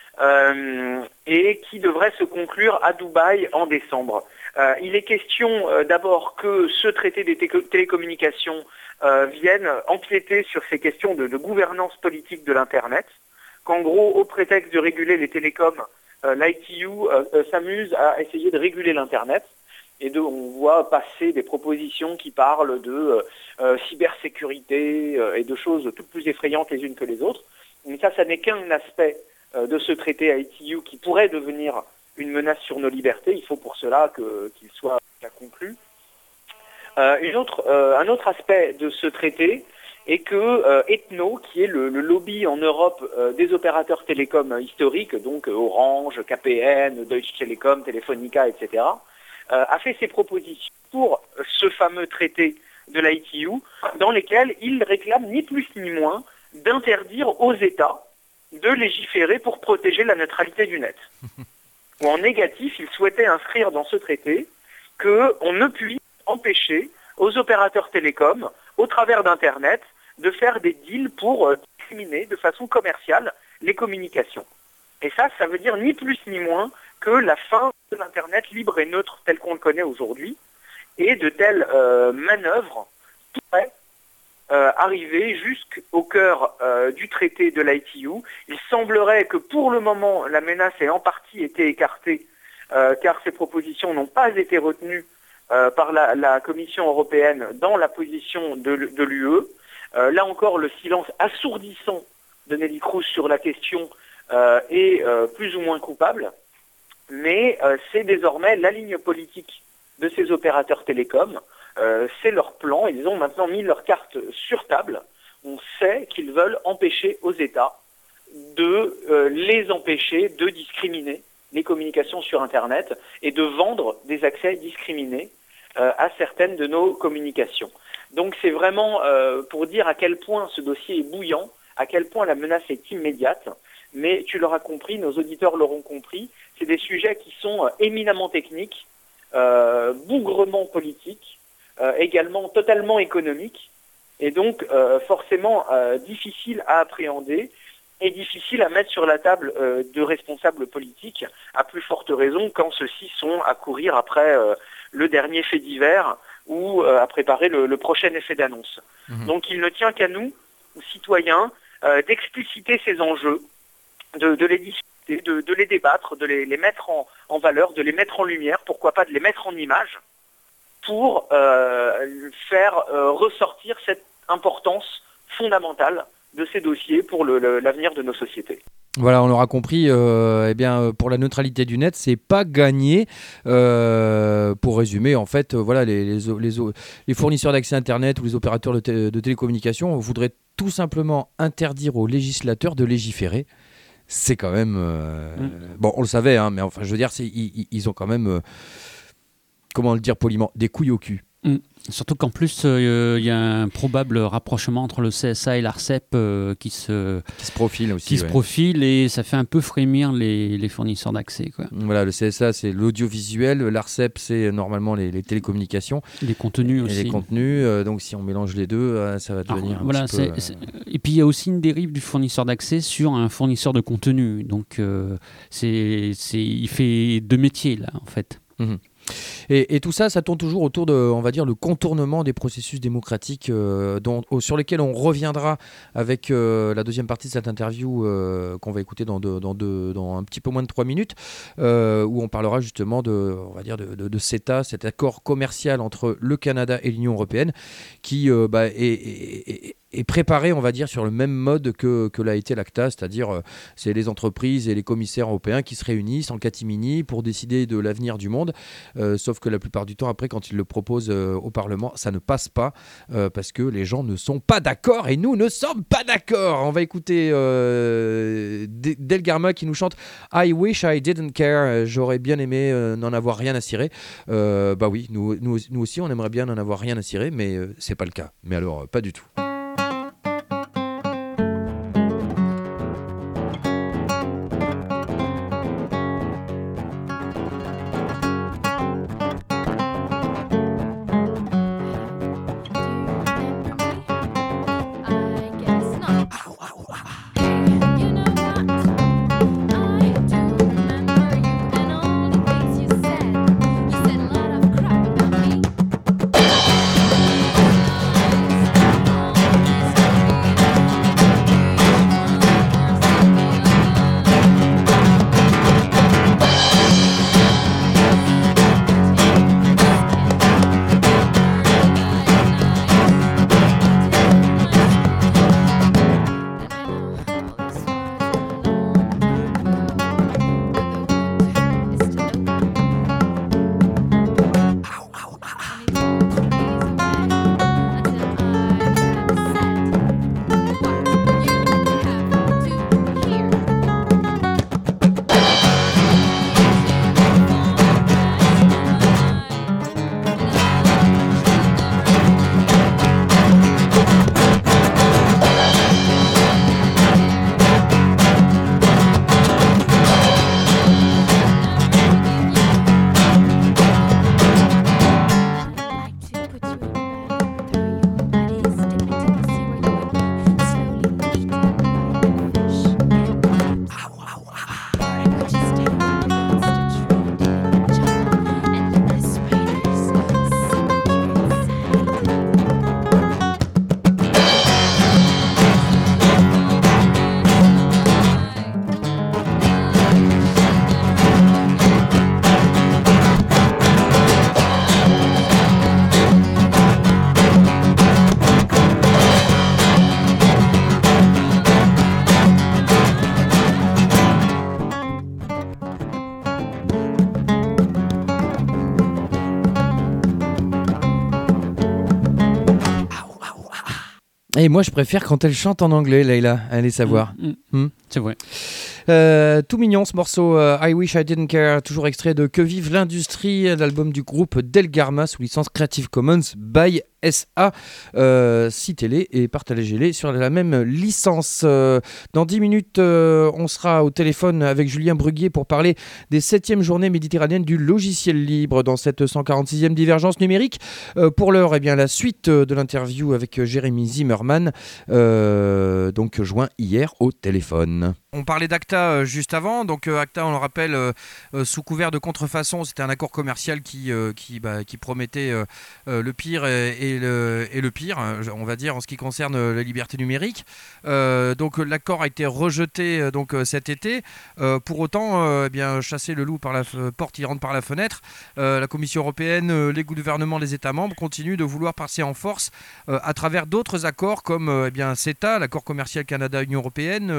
euh, et qui devrait se conclure à Dubaï en décembre. Euh, il est question euh, d'abord que ce traité des télécommunications euh, vienne empiéter sur ces questions de, de gouvernance politique de l'Internet, qu'en gros, au prétexte de réguler les télécoms, l'I T U euh, euh, s'amuse à essayer de réguler l'Internet, et de, on voit passer des propositions qui parlent de euh, euh, cybersécurité euh, et de choses toutes plus effrayantes les unes que les autres. Mais ça, ça n'est qu'un aspect euh, de ce traité I T U qui pourrait devenir une menace sur nos libertés. Il faut pour cela que, qu'il soit conclu. Euh, une autre, euh, un autre aspect de ce traité, et que euh, Ethno, qui est le, le lobby en Europe euh, des opérateurs télécoms historiques, donc euh, Orange, K P N, Deutsche Telekom, Telefonica, et cetera, euh, a fait ses propositions pour ce fameux traité de l'I T U, dans lesquels il réclame ni plus ni moins d'interdire aux États de légiférer pour protéger la neutralité du net. Ou en négatif, il souhaitait inscrire dans ce traité qu'on ne puisse empêcher aux opérateurs télécoms, au travers d'Internet, de faire des deals pour euh, discriminer de façon commerciale les communications. Et ça, ça veut dire ni plus ni moins que la fin de l'Internet libre et neutre tel qu'on le connaît aujourd'hui, et de telles euh, manœuvres pourraient euh, arriver jusqu'au cœur euh, du traité de l'I T U. Il semblerait que pour le moment, la menace ait en partie été écartée, euh, car ces propositions n'ont pas été retenues euh, par la, la Commission européenne dans la position de, de l'U E. Euh, là encore, le silence assourdissant de Nelly Kroes sur la question euh, est euh, plus ou moins coupable, mais euh, c'est désormais la ligne politique de ces opérateurs télécoms, euh, c'est leur plan, ils ont maintenant mis leurs cartes sur table. On sait qu'ils veulent empêcher aux États de euh, les empêcher de discriminer les communications sur Internet et de vendre des accès discriminés euh, à certaines de nos communications. Donc c'est vraiment euh, pour dire à quel point ce dossier est bouillant, à quel point la menace est immédiate, mais tu l'auras compris, nos auditeurs l'auront compris, c'est des sujets qui sont euh, éminemment techniques, euh, bougrement politiques, euh, également totalement économiques, et donc euh, forcément euh, difficiles à appréhender et difficiles à mettre sur la table euh, de responsables politiques, à plus forte raison quand ceux-ci sont à courir après euh, le dernier fait divers, ou euh, à préparer le, le prochain effet d'annonce. Mmh. Donc il ne tient qu'à nous, citoyens, euh, d'expliciter ces enjeux, de, de les discuter, de, de les débattre, de les, les mettre en, en valeur, de les mettre en lumière, pourquoi pas de les mettre en image, pour euh, faire euh, ressortir cette importance fondamentale de ces dossiers pour le, le, l'avenir de nos sociétés. Voilà, on l'aura compris, euh, eh bien, pour la neutralité du net, c'est pas gagné. Euh, pour résumer, en fait, euh, voilà, les, les, les, les fournisseurs d'accès Internet ou les opérateurs de, té- de télécommunications voudraient tout simplement interdire aux législateurs de légiférer. C'est quand même... Euh, mmh. Bon, on le savait, hein, mais enfin, je veux dire, c'est, ils, ils ont quand même, euh, comment le dire poliment, des couilles au cul. Mmh. Surtout qu'en plus, il euh, y a un probable rapprochement entre le C S A et l'Arcep euh, qui, se, qui se profile aussi. Qui ouais. se profile et ça fait un peu frémir les, les fournisseurs d'accès, quoi. Voilà, le C S A, c'est l'audiovisuel. L'Arcep, c'est normalement les, les télécommunications. Les contenus et aussi. Les contenus. Euh, donc, si on mélange les deux, euh, ça va devenir Alors, un voilà, petit peu... c'est, c'est... Et puis, il y a aussi une dérive du fournisseur d'accès sur un fournisseur de contenu. Donc, euh, c'est, c'est... il fait deux métiers, là, en fait. Mmh. Et, et tout ça, ça tourne toujours autour de, on va dire, le contournement des processus démocratiques euh, dont, au, sur lesquels on reviendra avec euh, la deuxième partie de cette interview euh, qu'on va écouter dans, de, dans, de, dans un petit peu moins de trois minutes, euh, où on parlera justement de, on va dire, de, de, de CETA, cet accord commercial entre le Canada et l'Union européenne, qui euh, bah, est, est, est est préparé, on va dire, sur le même mode que, que l'a été l'ACTA, c'est-à-dire euh, c'est les entreprises et les commissaires européens qui se réunissent en catimini pour décider de l'avenir du monde, euh, sauf que la plupart du temps, après, quand ils le proposent euh, au Parlement, ça ne passe pas, euh, parce que les gens ne sont pas d'accord, et nous ne sommes pas d'accord. On va écouter euh, Delgarma qui nous chante « I wish I didn't care », j'aurais bien aimé euh, n'en avoir rien à cirer. Euh, bah oui, nous, nous, nous aussi, on aimerait bien n'en avoir rien à cirer, mais euh, c'est pas le cas. Mais alors, euh, pas du tout. Et moi, je préfère quand elle chante en anglais, Leïla. Allez savoir. Mmh, mmh. Mmh. C'est vrai. Euh, tout mignon ce morceau, euh, I Wish I Didn't Care, toujours extrait de Que vive l'industrie, l'album du groupe Delgarma sous licence Creative Commons by S A. Euh, citez-les et partagez-les sur la même licence. Euh, dans dix minutes, euh, on sera au téléphone avec Julien Bruguier pour parler des septièmes journées méditerranéennes du logiciel libre dans cette cent quarante-sixième divergence numérique. Euh, pour l'heure, eh bien, la suite de l'interview avec Jérémy Zimmerman, euh, donc joint hier au téléphone. On parlait d'ACTA euh, juste avant, donc euh, ACTA, on le rappelle, euh, euh, sous couvert de contrefaçon, c'était un accord commercial qui, euh, qui, bah, qui promettait euh, euh, le pire et, et, le, et le pire, on va dire, en ce qui concerne euh, la liberté numérique. Euh, donc l'accord a été rejeté euh, donc, euh, cet été. Euh, pour autant, euh, eh bien, chasser le loup par la f- porte, il rentre par la fenêtre. Euh, la Commission européenne, euh, les gouvernements, les États membres continuent de vouloir passer en force euh, à travers d'autres accords comme euh, eh bien, CETA, l'accord commercial Canada-Union européenne, euh,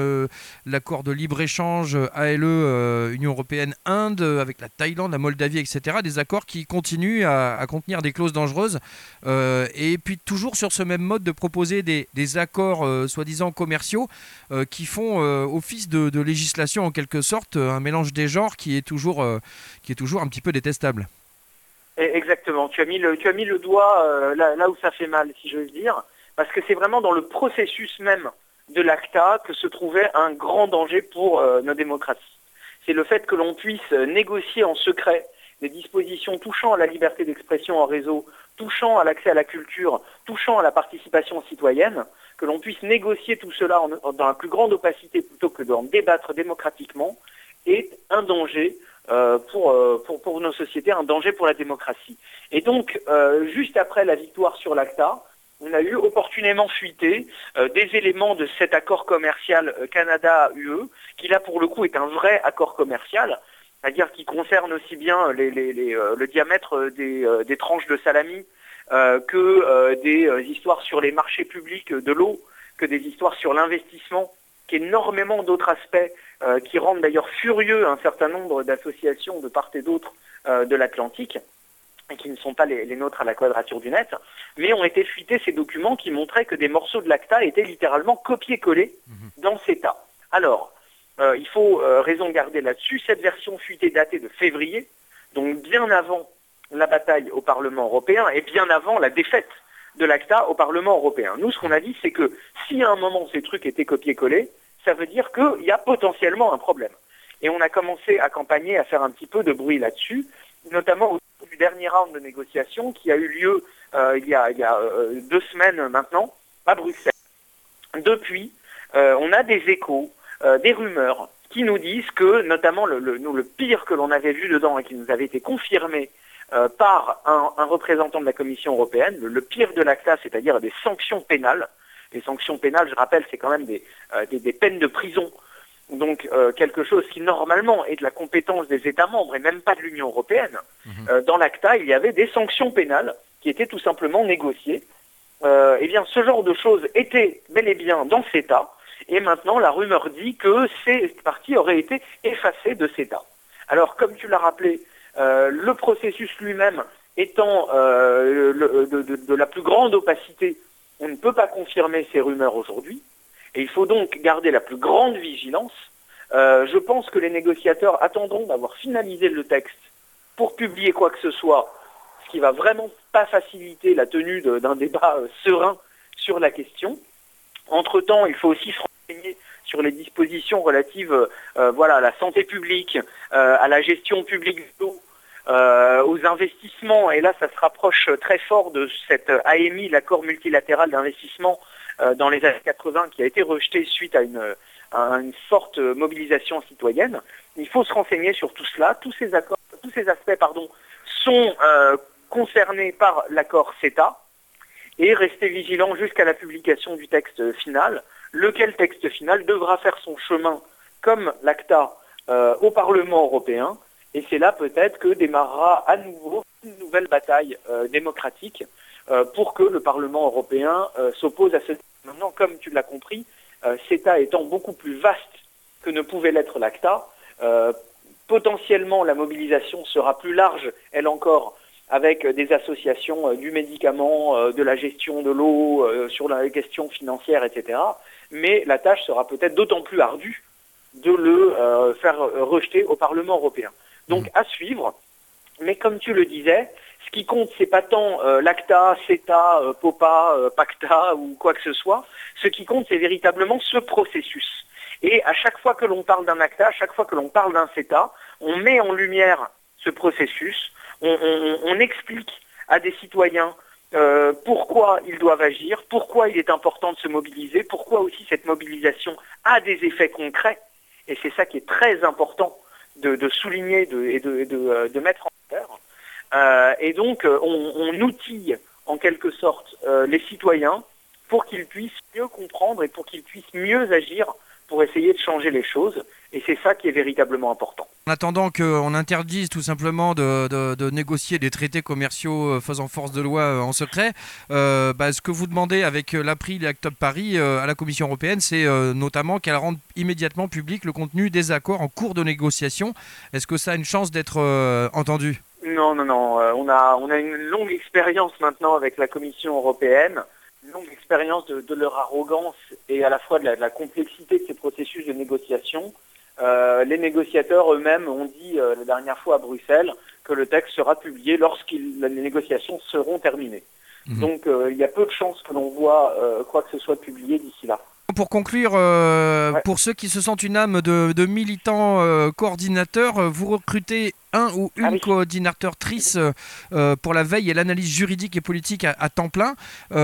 l'accord de libre-échange A L E, euh, Union Européenne-Inde, avec la Thaïlande, la Moldavie, et cetera. Des accords qui continuent à, à contenir des clauses dangereuses. Euh, et puis toujours sur ce même mode de proposer des, des accords euh, soi-disant commerciaux euh, qui font euh, office de, de législation en quelque sorte, un mélange des genres qui est toujours, euh, qui est toujours un petit peu détestable. Exactement, tu as mis le, tu as mis le doigt euh, là, là où ça fait mal, si j'ose dire, parce que c'est vraiment dans le processus même de l'ACTA que se trouvait un grand danger pour euh, nos démocraties. C'est le fait que l'on puisse négocier en secret des dispositions touchant à la liberté d'expression en réseau, touchant à l'accès à la culture, touchant à la participation citoyenne, que l'on puisse négocier tout cela en, en, dans la plus grande opacité plutôt que d'en débattre démocratiquement, est un danger Euh, pour, euh, pour, pour nos sociétés, un danger pour la démocratie. Et donc, euh, juste après la victoire sur l'ACTA, on a eu opportunément fuité euh, des éléments de cet accord commercial euh, Canada-U E, qui là pour le coup est un vrai accord commercial, c'est-à-dire qui concerne aussi bien les, les, les, euh, le diamètre des, euh, des tranches de salami euh, que euh, des euh, histoires sur les marchés publics de l'eau, que des histoires sur l'investissement, qu'énormément d'autres aspects euh, qui rendent d'ailleurs furieux un certain nombre d'associations de part et d'autre euh, de l'Atlantique, et qui ne sont pas les, les nôtres à la Quadrature du Net, mais ont été fuités ces documents qui montraient que des morceaux de l'ACTA étaient littéralement copiés-collés mmh. dans CETA. Alors, euh, il faut euh, raison garder là-dessus, cette version fuitée datée de février, donc bien avant la bataille au Parlement européen et bien avant la défaite de l'ACTA au Parlement européen. Nous, ce qu'on a dit, c'est que si à un moment ces trucs étaient copiés-collés, ça veut dire qu'il y a potentiellement un problème. Et on a commencé à campagner, à faire un petit peu de bruit là-dessus, notamment au cours du dernier round de négociation qui a eu lieu euh, il y a, il y a euh, deux semaines maintenant à Bruxelles. Depuis, euh, on a des échos, euh, des rumeurs qui nous disent que, notamment le, le, nous, le pire que l'on avait vu dedans et qui nous avait été confirmé Euh, par un, un représentant de la Commission européenne, le, le pire de l'ACTA, c'est-à-dire des sanctions pénales. Les sanctions pénales, je rappelle, c'est quand même des, euh, des, des peines de prison, donc euh, quelque chose qui normalement est de la compétence des États membres et même pas de l'Union européenne. Mmh. Euh, dans l'ACTA, il y avait des sanctions pénales qui étaient tout simplement négociées. Euh, et bien, ce genre de choses était bel et bien dans CETA, et maintenant la rumeur dit que ces parties auraient été effacées de CETA. Alors, comme tu l'as rappelé, Euh, le processus lui-même étant euh, le, de, de, de la plus grande opacité, on ne peut pas confirmer ces rumeurs aujourd'hui, et il faut donc garder la plus grande vigilance. Euh, je pense que les négociateurs attendront d'avoir finalisé le texte pour publier quoi que ce soit, ce qui va vraiment pas faciliter la tenue de, d'un débat euh, serein sur la question. Entre-temps, il faut aussi se renseigner sur les dispositions relatives euh, voilà, à la santé publique, euh, à la gestion publique de l'eau, Euh, aux investissements, et là ça se rapproche très fort de cette A M I, l'accord multilatéral d'investissement euh, dans les années quatre-vingts, qui a été rejeté suite à une, à une forte mobilisation citoyenne. Il faut se renseigner sur tout cela. Tous ces accords, tous ces aspects pardon, sont euh, concernés par l'accord CETA, et rester vigilant jusqu'à la publication du texte final, lequel texte final devra faire son chemin, comme l'ACTA, euh, au Parlement européen. Et c'est là peut-être que démarrera à nouveau une nouvelle bataille euh, démocratique euh, pour que le Parlement européen euh, s'oppose à ce... Maintenant, comme tu l'as compris, euh, CETA étant beaucoup plus vaste que ne pouvait l'être l'ACTA, euh, potentiellement la mobilisation sera plus large, elle encore, avec euh, des associations euh, du médicament, euh, de la gestion de l'eau, euh, sur la question financière, et cetera. Mais la tâche sera peut-être d'autant plus ardue de le euh, faire rejeter au Parlement européen. Donc à suivre, mais comme tu le disais, ce qui compte, c'est pas tant euh, l'ACTA, CETA, euh, POPA, euh, PACTA ou quoi que ce soit. Ce qui compte, c'est véritablement ce processus. Et à chaque fois que l'on parle d'un ACTA, à chaque fois que l'on parle d'un CETA, on met en lumière ce processus, on, on, on explique à des citoyens euh, pourquoi ils doivent agir, pourquoi il est important de se mobiliser, pourquoi aussi cette mobilisation a des effets concrets. Et c'est ça qui est très important de, de souligner de, et de, de, de mettre en valeur. Euh, et donc, on, on outille en quelque sorte euh, les citoyens pour qu'ils puissent mieux comprendre et pour qu'ils puissent mieux agir pour essayer de changer les choses. Et c'est ça qui est véritablement important. En attendant qu'on interdise tout simplement de, de, de négocier des traités commerciaux faisant force de loi en secret, euh, bah, ce que vous demandez avec l'April et Act Up Paris euh, à la Commission européenne, c'est euh, notamment qu'elle rende immédiatement public le contenu des accords en cours de négociation. Est-ce que ça a une chance d'être euh, entendu ? Non, non, non. Euh, on a, on a une longue expérience maintenant avec la Commission européenne, une longue expérience de, de leur arrogance et à la fois de la, de la complexité de ces processus de négociation. Euh, les négociateurs eux-mêmes ont dit euh, la dernière fois à Bruxelles que le texte sera publié lorsque les négociations seront terminées. Mmh. Donc euh, il y a peu de chances que l'on voit euh, quoi que ce soit publié d'ici là. Pour conclure, euh, ouais. pour ceux qui se sentent une âme de, de militants euh, coordinateurs, euh, vous recrutez un ou une ah oui. coordinatrice euh, pour la veille et l'analyse juridique et politique à, à temps plein.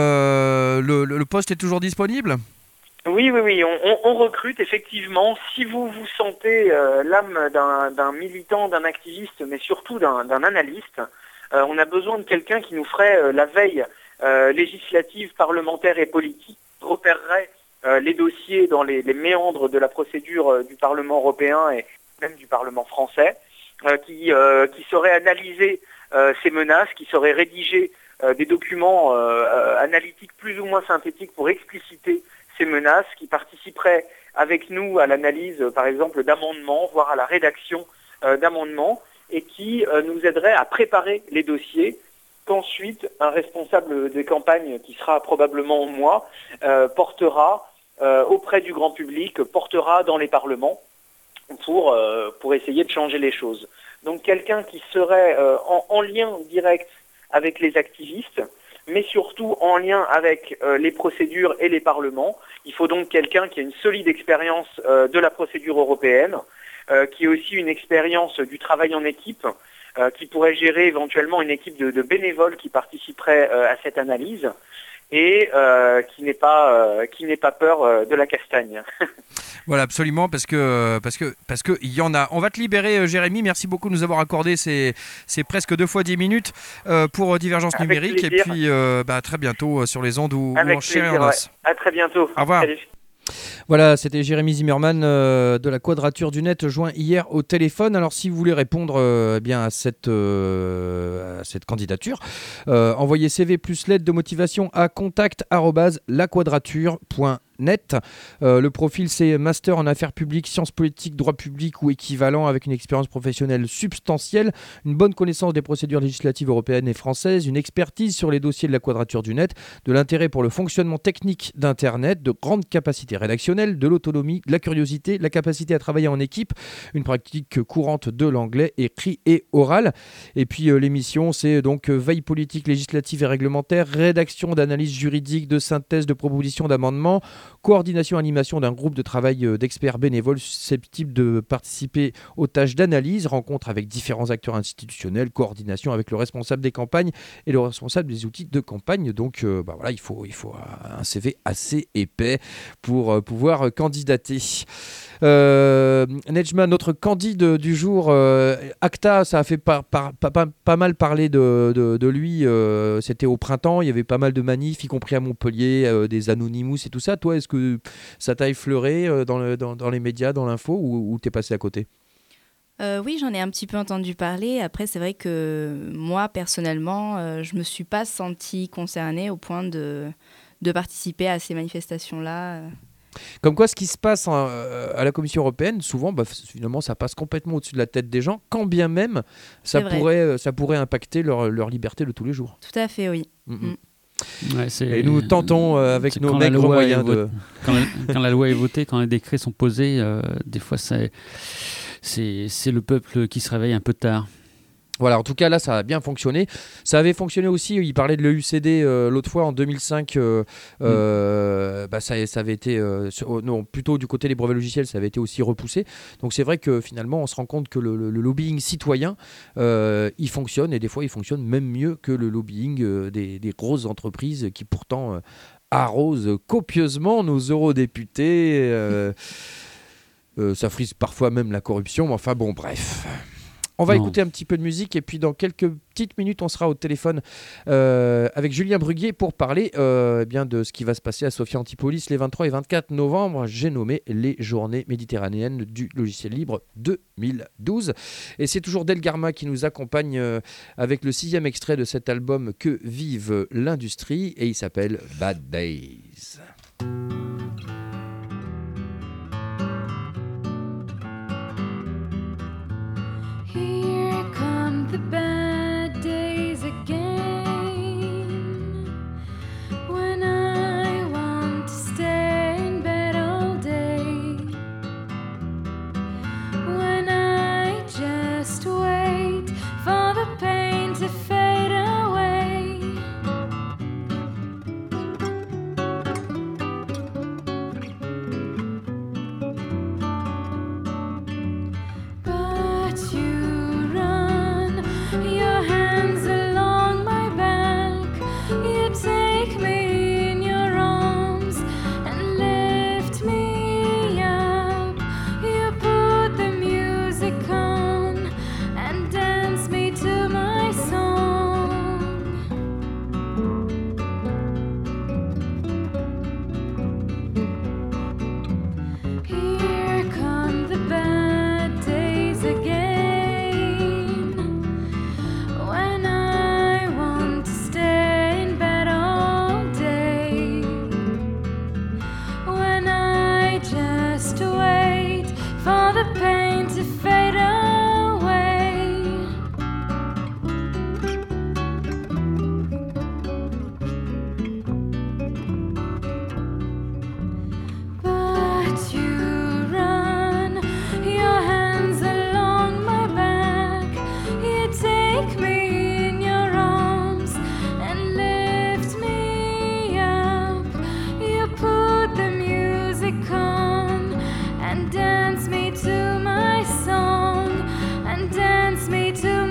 Euh, le, le poste est toujours disponible ? Oui, oui, oui, on, on, on recrute effectivement. Si vous vous sentez euh, l'âme d'un, d'un militant, d'un activiste, mais surtout d'un, d'un analyste, euh, on a besoin de quelqu'un qui nous ferait euh, la veille euh, législative, parlementaire et politique, repérerait euh, les dossiers dans les, les méandres de la procédure euh, du Parlement européen et même du Parlement français, euh, qui, euh, qui saurait analyser euh, ces menaces, qui saurait rédiger euh, des documents euh, euh, analytiques plus ou moins synthétiques pour expliciter ces menaces, qui participeraient avec nous à l'analyse, euh, par exemple, d'amendements, voire à la rédaction euh, d'amendements, et qui euh, nous aiderait à préparer les dossiers qu'ensuite un responsable des campagnes, qui sera probablement moi, euh, portera euh, auprès du grand public, portera dans les parlements pour, euh, pour essayer de changer les choses. Donc quelqu'un qui serait euh, en, en lien direct avec les activistes, mais surtout en lien avec euh, les procédures et les parlements. Il faut donc quelqu'un qui a une solide expérience euh, de la procédure européenne, euh, qui a aussi une expérience du travail en équipe, euh, qui pourrait gérer éventuellement une équipe de, de bénévoles qui participerait euh, à cette analyse, et euh, qui n'est pas euh, qui n'ait pas peur euh, de la castagne. Voilà, absolument, parce que parce que parce que il y en a. On va te libérer, euh, Jérémy. Merci beaucoup de nous avoir accordé ces, ces presque deux fois dix minutes euh, pour Divergence Avec numérique. plaisir. Et puis euh, bah, à très bientôt euh, sur les ondes où, où Avec on chère plaisir, en ouais. os. À très bientôt. Au revoir. Salut. Voilà, c'était Jérémy Zimmerman euh, de la Quadrature du Net, joint hier au téléphone. Alors si vous voulez répondre euh, eh bien, à, cette, euh, à cette candidature, euh, envoyez C V plus lettre de motivation à contact arobase laquadrature point net. Euh, le profil, c'est master en affaires publiques, sciences politiques, droit public ou équivalent, avec une expérience professionnelle substantielle, une bonne connaissance des procédures législatives européennes et françaises, une expertise sur les dossiers de la Quadrature du Net, de l'intérêt pour le fonctionnement technique d'Internet, de grandes capacités rédactionnelles, de l'autonomie, de la curiosité, de la capacité à travailler en équipe, une pratique courante de l'anglais écrit et oral. Et puis euh, l'émission, c'est donc euh, veille politique, législative et réglementaire, rédaction d'analyses juridiques, de synthèse, de propositions d'amendements, coordination animation d'un groupe de travail d'experts bénévoles susceptibles de participer aux tâches d'analyse, rencontre avec différents acteurs institutionnels, coordination avec le responsable des campagnes et le responsable des outils de campagne. Donc euh, bah voilà, il faut, il faut un C V assez épais pour euh, pouvoir candidater. Euh, Nejma, notre candide du jour, euh, Acta, ça a fait par, par, pas, pas, pas mal parler de, de, de lui. Euh, c'était au printemps, il y avait pas mal de manifs, y compris à Montpellier, euh, des Anonymous et tout ça. Toi, est-ce que ça t'a effleuré euh, dans, le, dans, dans les médias, dans l'info, ou, ou t'es passé à côté ? Euh, oui, j'en ai un petit peu entendu parler. Après, c'est vrai que moi, personnellement, euh, je ne me suis pas sentie concernée au point de, de participer à ces manifestations-là. Comme quoi, ce qui se passe en, euh, à la Commission européenne, souvent, bah, finalement, ça passe complètement au-dessus de la tête des gens, quand bien même ça, pourrait, ça pourrait impacter leur, leur liberté de tous les jours. Tout à fait, oui. Mm-hmm. Mm. Ouais, c'est, et nous tentons euh, avec nos maigres moyens de... Quand la, quand la loi est votée, quand les décrets sont posés, euh, des fois, c'est, c'est, c'est le peuple qui se réveille un peu tard. Voilà, en tout cas là ça a bien fonctionné. Ça avait fonctionné aussi, il parlait de l'E U C D euh, l'autre fois en deux mille cinq, euh, mmh. euh, bah, ça, ça avait été, euh, sur, non, plutôt du côté des brevets logiciels, ça avait été aussi repoussé. Donc c'est vrai que finalement on se rend compte que le, le, le lobbying citoyen, euh, il fonctionne, et des fois il fonctionne même mieux que le lobbying euh, des, des grosses entreprises qui pourtant euh, arrosent copieusement nos eurodéputés. Euh, euh, ça frise parfois même la corruption, mais enfin bon, bref... On va Non. écouter un petit peu de musique et puis dans quelques petites minutes, on sera au téléphone euh, avec Julien Bruguier pour parler euh, eh bien, de ce qui va se passer à Sophia Antipolis les vingt-trois et vingt-quatre novembre. J'ai nommé les Journées méditerranéennes du logiciel libre deux mille douze. Et c'est toujours Delgarma qui nous accompagne euh, avec le sixième extrait de cet album Que vive l'industrie et il s'appelle Bad Days. Here come the bad days again, when I want to stay in bed all day, when I just wait for the pain to fade away. But you run your hands along my back, you take me in your arms and lift me up, you put the music on and dance me to my song. Here come the bad days again, when I want to stay in bed all day, when I just wait for the pain to fade away. But you run your hands along my back, you take me in your arms and lift me up, you put the music on and dance me to my song, and dance me to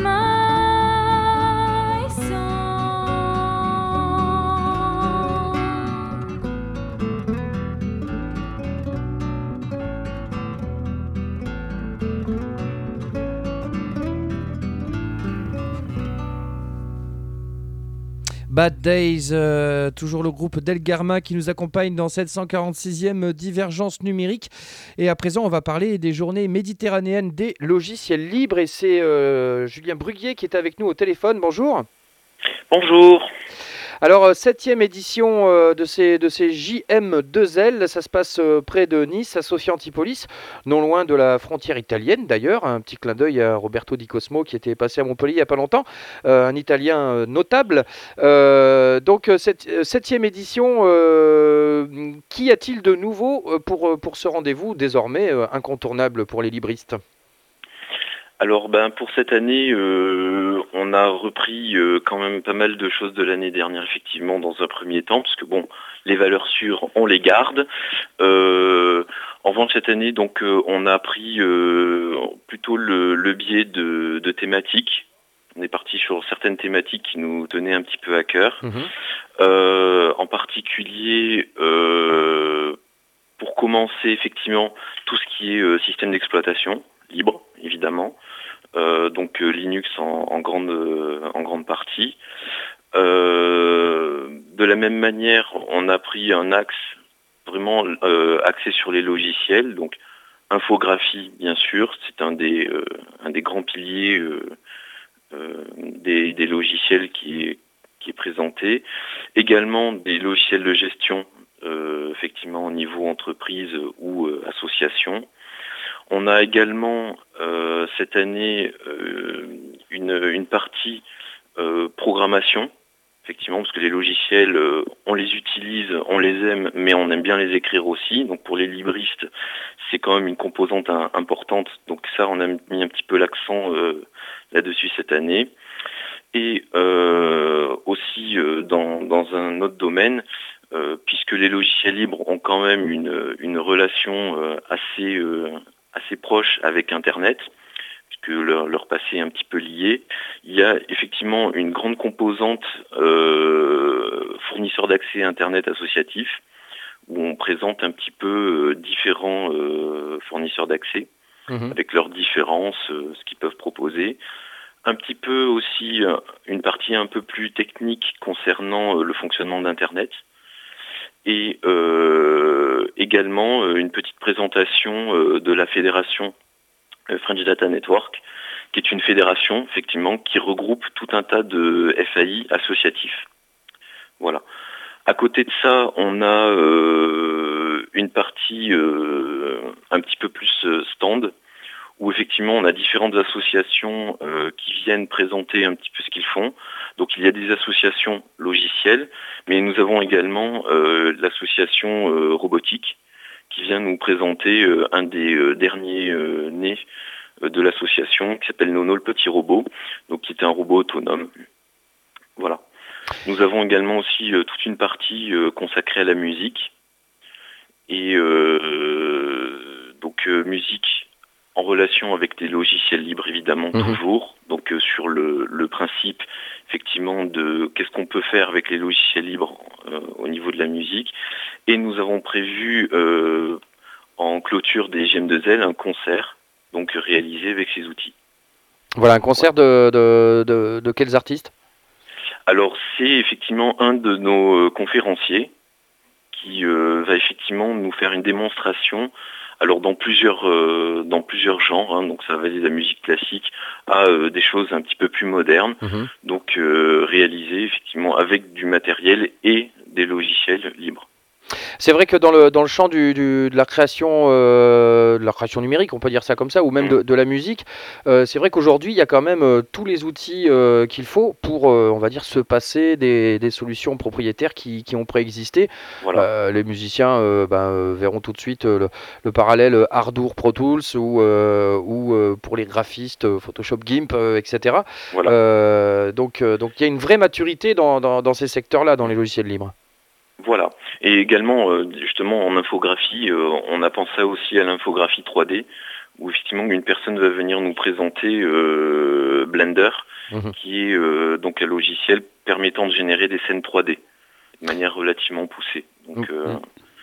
my song. Bad Days, euh, toujours le groupe Delgarma qui nous accompagne dans cette cent quarante-sixième divergence numérique. Et à présent, on va parler des journées méditerranéennes des logiciels libres. Et c'est euh, Julien Bruguier qui est avec nous au téléphone. Bonjour. Bonjour. Alors, euh, septième édition euh, de ces, de ces J M deux L, ça se passe euh, près de Nice, à Sophia Antipolis, non loin de la frontière italienne d'ailleurs. Un petit clin d'œil à Roberto Di Cosmo qui était passé à Montpellier il n'y a pas longtemps, euh, un Italien euh, notable. Euh, donc, euh, cette euh, septième édition, euh, qu'y a-t-il de nouveau euh, pour, pour ce rendez-vous désormais euh, incontournable pour les libristes ? Alors ben pour cette année, euh, on a repris euh, quand même pas mal de choses de l'année dernière, effectivement, dans un premier temps, parce que bon, les valeurs sûres, on les garde. Euh, en revanche, cette année, donc, euh, on a pris euh, plutôt le, le biais de, de thématiques. On est parti sur certaines thématiques qui nous tenaient un petit peu à cœur. Mmh. Euh, en particulier, euh, pour commencer, effectivement, tout ce qui est euh, système d'exploitation libre, évidemment. Euh, donc euh, Linux en, en, grande, euh, en grande partie. Euh, de la même manière, on a pris un axe vraiment euh, axé sur les logiciels, donc infographie bien sûr, c'est un des, euh, un des grands piliers euh, euh, des, des logiciels qui est, qui est présenté. Également des logiciels de gestion, euh, effectivement au niveau entreprise ou euh, association. On a également euh, cette année euh, une, une partie euh, programmation, effectivement, parce que les logiciels, euh, on les utilise, on les aime, mais on aime bien les écrire aussi. Donc pour les libristes, c'est quand même une composante un, importante. Donc ça, on a mis un petit peu l'accent euh, là-dessus cette année. Et euh, aussi euh, dans, dans un autre domaine, euh, puisque les logiciels libres ont quand même une, une relation euh, assez... Euh, assez proche avec Internet, puisque leur, leur passé est un petit peu lié. Il y a effectivement une grande composante euh, fournisseur d'accès Internet associatif, où on présente un petit peu euh, différents euh, fournisseurs d'accès. Mhm. avec leurs différences, euh, ce qu'ils peuvent proposer. Un petit peu aussi euh, une partie un peu plus technique concernant euh, le fonctionnement d'Internet. Et euh, également euh, une petite présentation euh, de la fédération euh, French Data Network, qui est une fédération effectivement qui regroupe tout un tas de F A I associatifs. Voilà. À côté de ça, on a euh, une partie euh, un petit peu plus euh, stand, où effectivement on a différentes associations euh, qui viennent présenter un petit peu ce qu'ils font. Donc il y a des associations logicielles, mais nous avons également euh, l'association euh, robotique qui vient nous présenter euh, un des euh, derniers euh, nés euh, de l'association qui s'appelle Nono le petit robot, donc qui est un robot autonome. Voilà. Nous avons également aussi euh, toute une partie euh, consacrée à la musique et euh, donc euh, musique en relation avec des logiciels libres, évidemment, Mhm. toujours. Donc, euh, sur le, le principe, effectivement, de qu'est-ce qu'on peut faire avec les logiciels libres euh, au niveau de la musique. Et nous avons prévu, euh, en clôture des G M deux L, un concert, donc réalisé avec ces outils. Voilà, un concert de, de, de, de quels artistes? Alors, c'est effectivement un de nos euh, conférenciers qui euh, va effectivement nous faire une démonstration. Alors dans plusieurs euh, dans plusieurs genres, hein, donc ça va aller de la musique classique à euh, des choses un petit peu plus modernes, Mhm. donc euh, réalisées effectivement avec du matériel et des logiciels libres. C'est vrai que dans le, dans le champ du, du- de la création, euh, de la création numérique, on peut dire ça comme ça, ou même de, de la musique, euh, c'est vrai qu'aujourd'hui, il y a quand même euh, tous les outils euh, qu'il faut pour, euh, on va dire, se passer des, des solutions propriétaires qui, qui ont préexisté. Voilà. Euh, les musiciens euh, ben, euh, verront tout de suite euh, le, le parallèle euh, Ardour Pro Tools ou, euh, ou euh, pour les graphistes euh, Photoshop Gimp, euh, et cetera. Voilà. Euh, donc, euh, donc il y a une vraie maturité dans, dans, dans ces secteurs-là, dans les logiciels libres. Voilà. Et également, euh, justement, en infographie, euh, on a pensé aussi à l'infographie trois D, où effectivement une personne va venir nous présenter euh, Blender, Mhm. qui est euh, donc un logiciel permettant de générer des scènes trois D de manière relativement poussée. Donc, euh,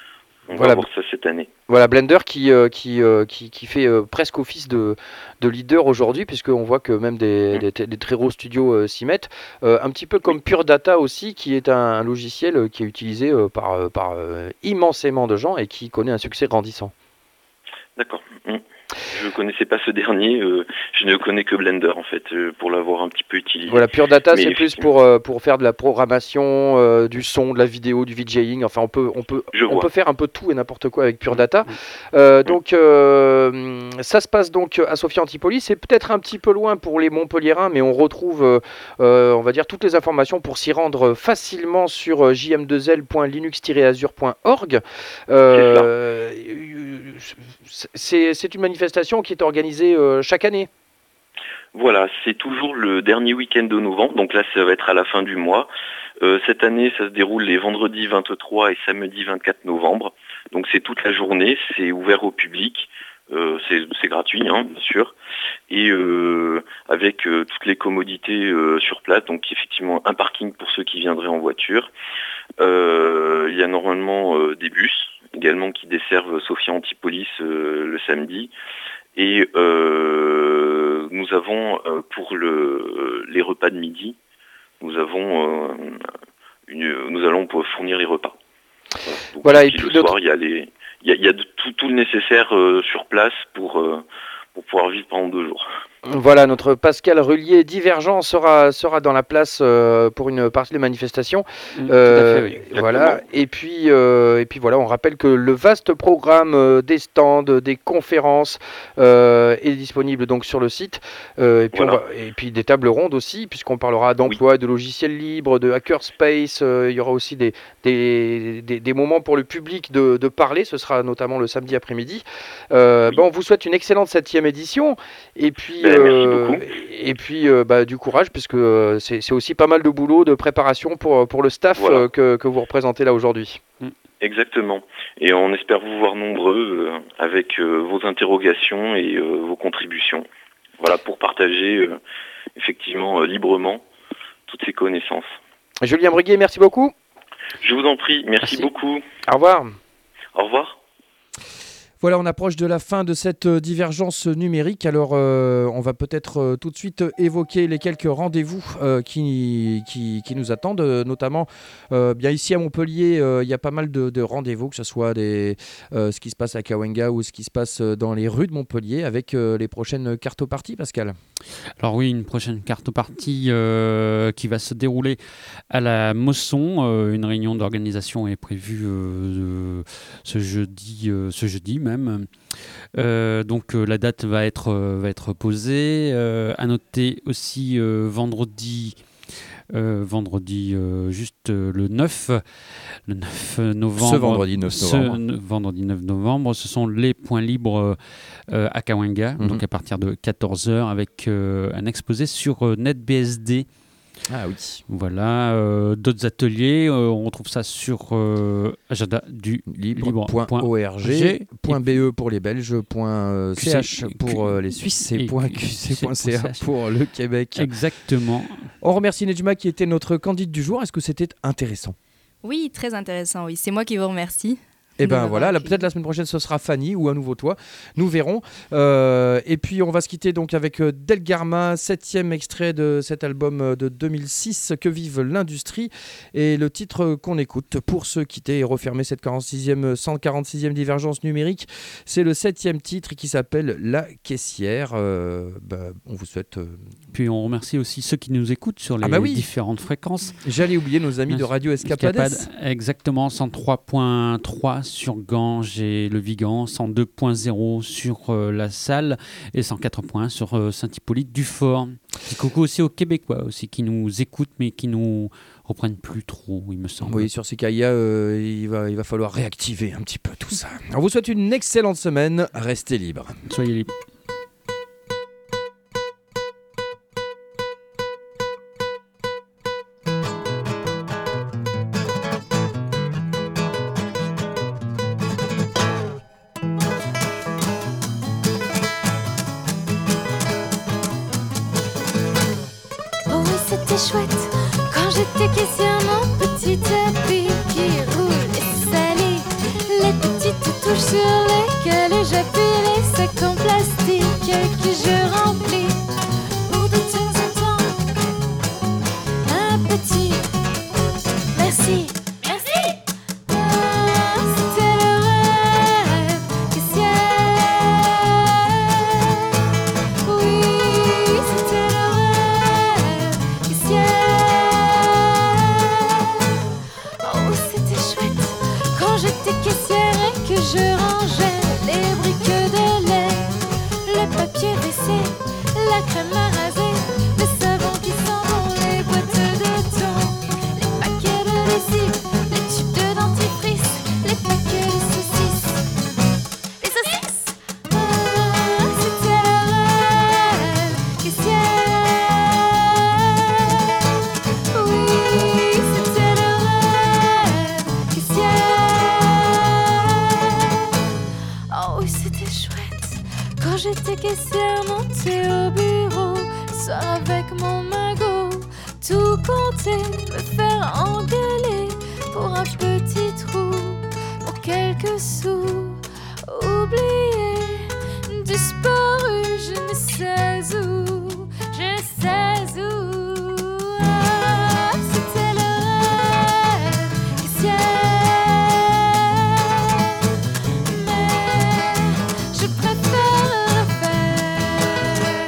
on Voilà. va voir ça cette année. Voilà, Blender qui, euh, qui, euh, qui, qui fait euh, presque office de, de leader aujourd'hui, puisqu'on voit que même des, des, des très gros studios euh, s'y mettent. Euh, un petit peu comme Pure Data aussi, qui est un, un logiciel euh, qui est utilisé euh, par, euh, par euh, immensément de gens et qui connaît un succès grandissant. D'accord. Mm. Je ne connaissais pas ce dernier, euh, je ne connais que Blender en fait, euh, pour l'avoir un petit peu utilisé. Voilà, Pure Data, Mais c'est plus pour, euh, pour faire de la programmation, euh, du son, de la vidéo, du VJing. Enfin, on peut, on peut, Je on vois. peut faire un peu tout et n'importe quoi avec Pure Data. Euh, donc, euh, ça se passe donc à Sophia Antipolis. C'est peut-être un petit peu loin pour les Montpelliérains, mais on retrouve, euh, euh, on va dire, toutes les informations pour s'y rendre facilement sur euh, j m deux l point linux tiret azure point org. Euh, c'est c'est une manifestation qui est organisée euh, chaque année. Voilà, c'est toujours le dernier week-end de novembre, donc là ça va être à la fin du mois. Euh, cette année, ça se déroule les vendredis vingt-trois et samedi vingt-quatre novembre. Donc c'est toute la journée, c'est ouvert au public, euh, c'est c'est gratuit, hein, bien sûr, et euh, avec euh, toutes les commodités euh, sur place. Donc effectivement un parking pour ceux qui viendraient en voiture. Euh, il y a normalement euh, des bus également qui desservent Sophia Antipolis euh, le samedi. Et euh, nous avons euh, pour le, les repas de midi, nous avons euh, une, nous allons pour fournir les repas. Voilà, donc, Voilà, et et puis puis le notre- soir, il y a les, il y a, il y a de- tout, tout le nécessaire euh, sur place pour euh, pour pouvoir vivre pendant deux jours. Voilà, notre Pascal Rullier Divergent sera, sera dans la place euh, pour une partie des manifestations. Mm, tout Euh, à fait, oui. Voilà, et puis, euh, et puis voilà, on rappelle que le vaste programme euh, des stands, des conférences euh, est disponible donc sur le site. Euh, et, puis Voilà. on va- et puis des tables rondes aussi, puisqu'on parlera d'emploi, de logiciels libres, de hackerspace. Euh, il y aura aussi des, des, des, des moments pour le public de, de parler. Ce sera notamment le samedi après-midi. Euh, ben, on vous souhaite une excellente septième édition. Et puis, Ben, merci euh, beaucoup. et puis euh, bah, du courage, puisque euh, c'est c'est aussi pas mal de boulot, de préparation pour, pour le staff Voilà. euh, que, que vous représentez là aujourd'hui. Exactement. Et on espère vous voir nombreux euh, avec euh, vos interrogations et euh, vos contributions. Voilà, pour partager euh, effectivement euh, librement toutes ces connaissances. Julien Bruguier, merci beaucoup. Je vous en prie, merci, Merci. beaucoup. Au revoir. Au revoir. Voilà, on approche de la fin de cette euh, divergence numérique. Alors, euh, on va peut-être euh, tout de suite évoquer les quelques rendez-vous euh, qui, qui, qui nous attendent, euh, notamment euh, bien ici à Montpellier. Euh, il y a pas mal de, de rendez-vous, que ce soit des, euh, ce qui se passe à Cahuenga ou ce qui se passe dans les rues de Montpellier avec euh, les prochaines cartoparties, Pascal. Alors oui, une prochaine cartopartie euh, qui va se dérouler à la Mosson. Euh, une réunion d'organisation est prévue euh, ce jeudi, euh, ce jeudi même. Euh, donc euh, la date va être, euh, va être posée. Euh, à noter aussi euh, vendredi, euh, vendredi euh, juste euh, le neuf, le neuf novembre. Ce vendredi neuf novembre. Ce vendredi neuf novembre, ce sont les points libres euh, à Cahuenga, Mhm. donc à partir de quatorze heures avec euh, un exposé sur euh, NetBSD. Ah oui. Voilà, euh, d'autres ateliers, euh, on retrouve ça sur euh, agenda du libre libre. point org, point .be pour les Belges, point .ch pour euh, les Suisses et point .q c point c a pour le Québec. Exactement. On remercie Nejma qui était notre candidate du jour. Est-ce que c'était intéressant? Oui, très intéressant, oui. C'est moi qui vous remercie. Eh ben Nous voilà, là, avons peut-être la semaine prochaine ce sera Fanny ou à nouveau toi, nous verrons. Euh, et puis on va se quitter donc avec euh, Delgarma, septième extrait de cet album euh, de deux mille six, Que vive l'industrie, et le titre euh, qu'on écoute pour se quitter et refermer cette quarante-sixième, cent quarante-sixième divergence numérique, c'est le septième titre qui s'appelle La Caissière. Euh, bah, on vous souhaite... Euh... Puis on remercie aussi ceux qui nous écoutent sur les ah bah oui. différentes fréquences. J'allais oublier nos amis de Radio Escapades. Escapade, exactement, cent trois point trois sur Ganges et le Vigan, cent deux point zéro sur euh, la Salle et cent quatre point un sur euh, Saint-Hippolyte-du-Fort. Et coucou aussi aux Québécois aussi qui nous écoutent mais qui nous reprennent plus trop, il me semble. Oui, sur C K I A, euh, il, va, il va falloir réactiver un petit peu tout ça. On vous souhaite une excellente semaine. Restez libres. Soyez libres. Oh oui, c'était chouette quand j'étais caissière, mon petit tapis qui roule et salit, les petites touches sur lesquelles j'appuie, les sacs en plastique que je remplis pour de temps en temps un petit merci. Merci. Ah, c'était le rêve caissière. Oui, c'était le rêve caissière. Oh, c'était chouette quand j'étais caissière et que je rangeais les briques de lait, le papier W C, la crème à raser, le savon qui sent bon, les boîtes de thon, les paquets de lessive, les tubes de dentifrice, les paquets de saucisses. Les saucisses. Ah, c'était le rêve caissière. Oui, c'était le rêve caissière. Oh oui, c'était chouette quand j'étais caissière, montée au bureau, soir avec mon magot, tout compter, me faire engueuler pour un petit trou, pour quelques sous, oublier, disparu, je ne sais où, je ne sais où. Ah, c'était le rêve caissière. Mais je préfère refaire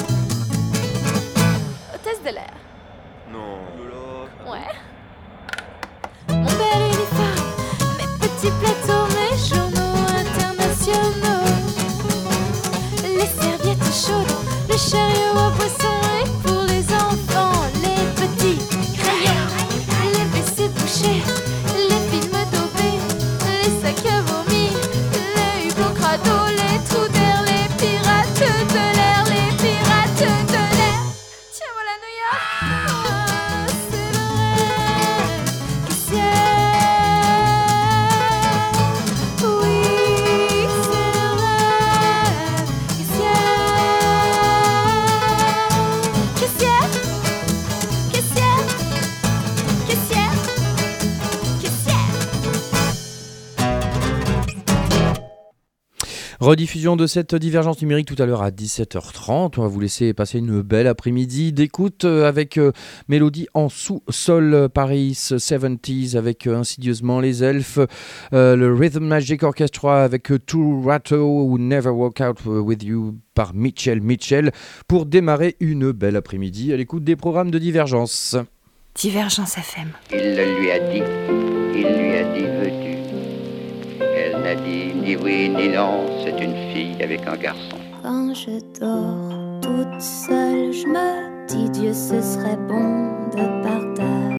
hôtesse de l'air. Non. Ouais. Mon bel uniforme, mes petits plateaux, mes journaux internationaux, les serviettes chaudes, les chariots à poissons et pour les enfants, les petits crayons, les W C bouchés, les films dopés, les sacs à vomi, les hublots crado, les trous d'air, les pirates de l'air, les pirates de l'air. Tiens, voilà New York. Ah, c'est le rêve caissière. Oui, c'est le rêve caissière. Rediffusion de cette divergence numérique tout à l'heure à dix-sept heures trente. On va vous laisser passer une belle après-midi d'écoute euh, avec euh, Mélodie en sous-sol euh, Paris soixante-dix avec euh, Insidieusement les Elfes, euh, le Rhythm Magic Orchestra avec euh, True Ratto ou Never Walk Out With You par Mitchell Mitchell pour démarrer une belle après-midi à l'écoute des programmes de Divergence. Divergence F M. Il le lui a dit, il lui a dit veux-tu. Elle n'a dit ni oui ni non, c'est une fille avec un garçon. Quand je dors toute seule, je me dis Dieu, ce serait bon de partager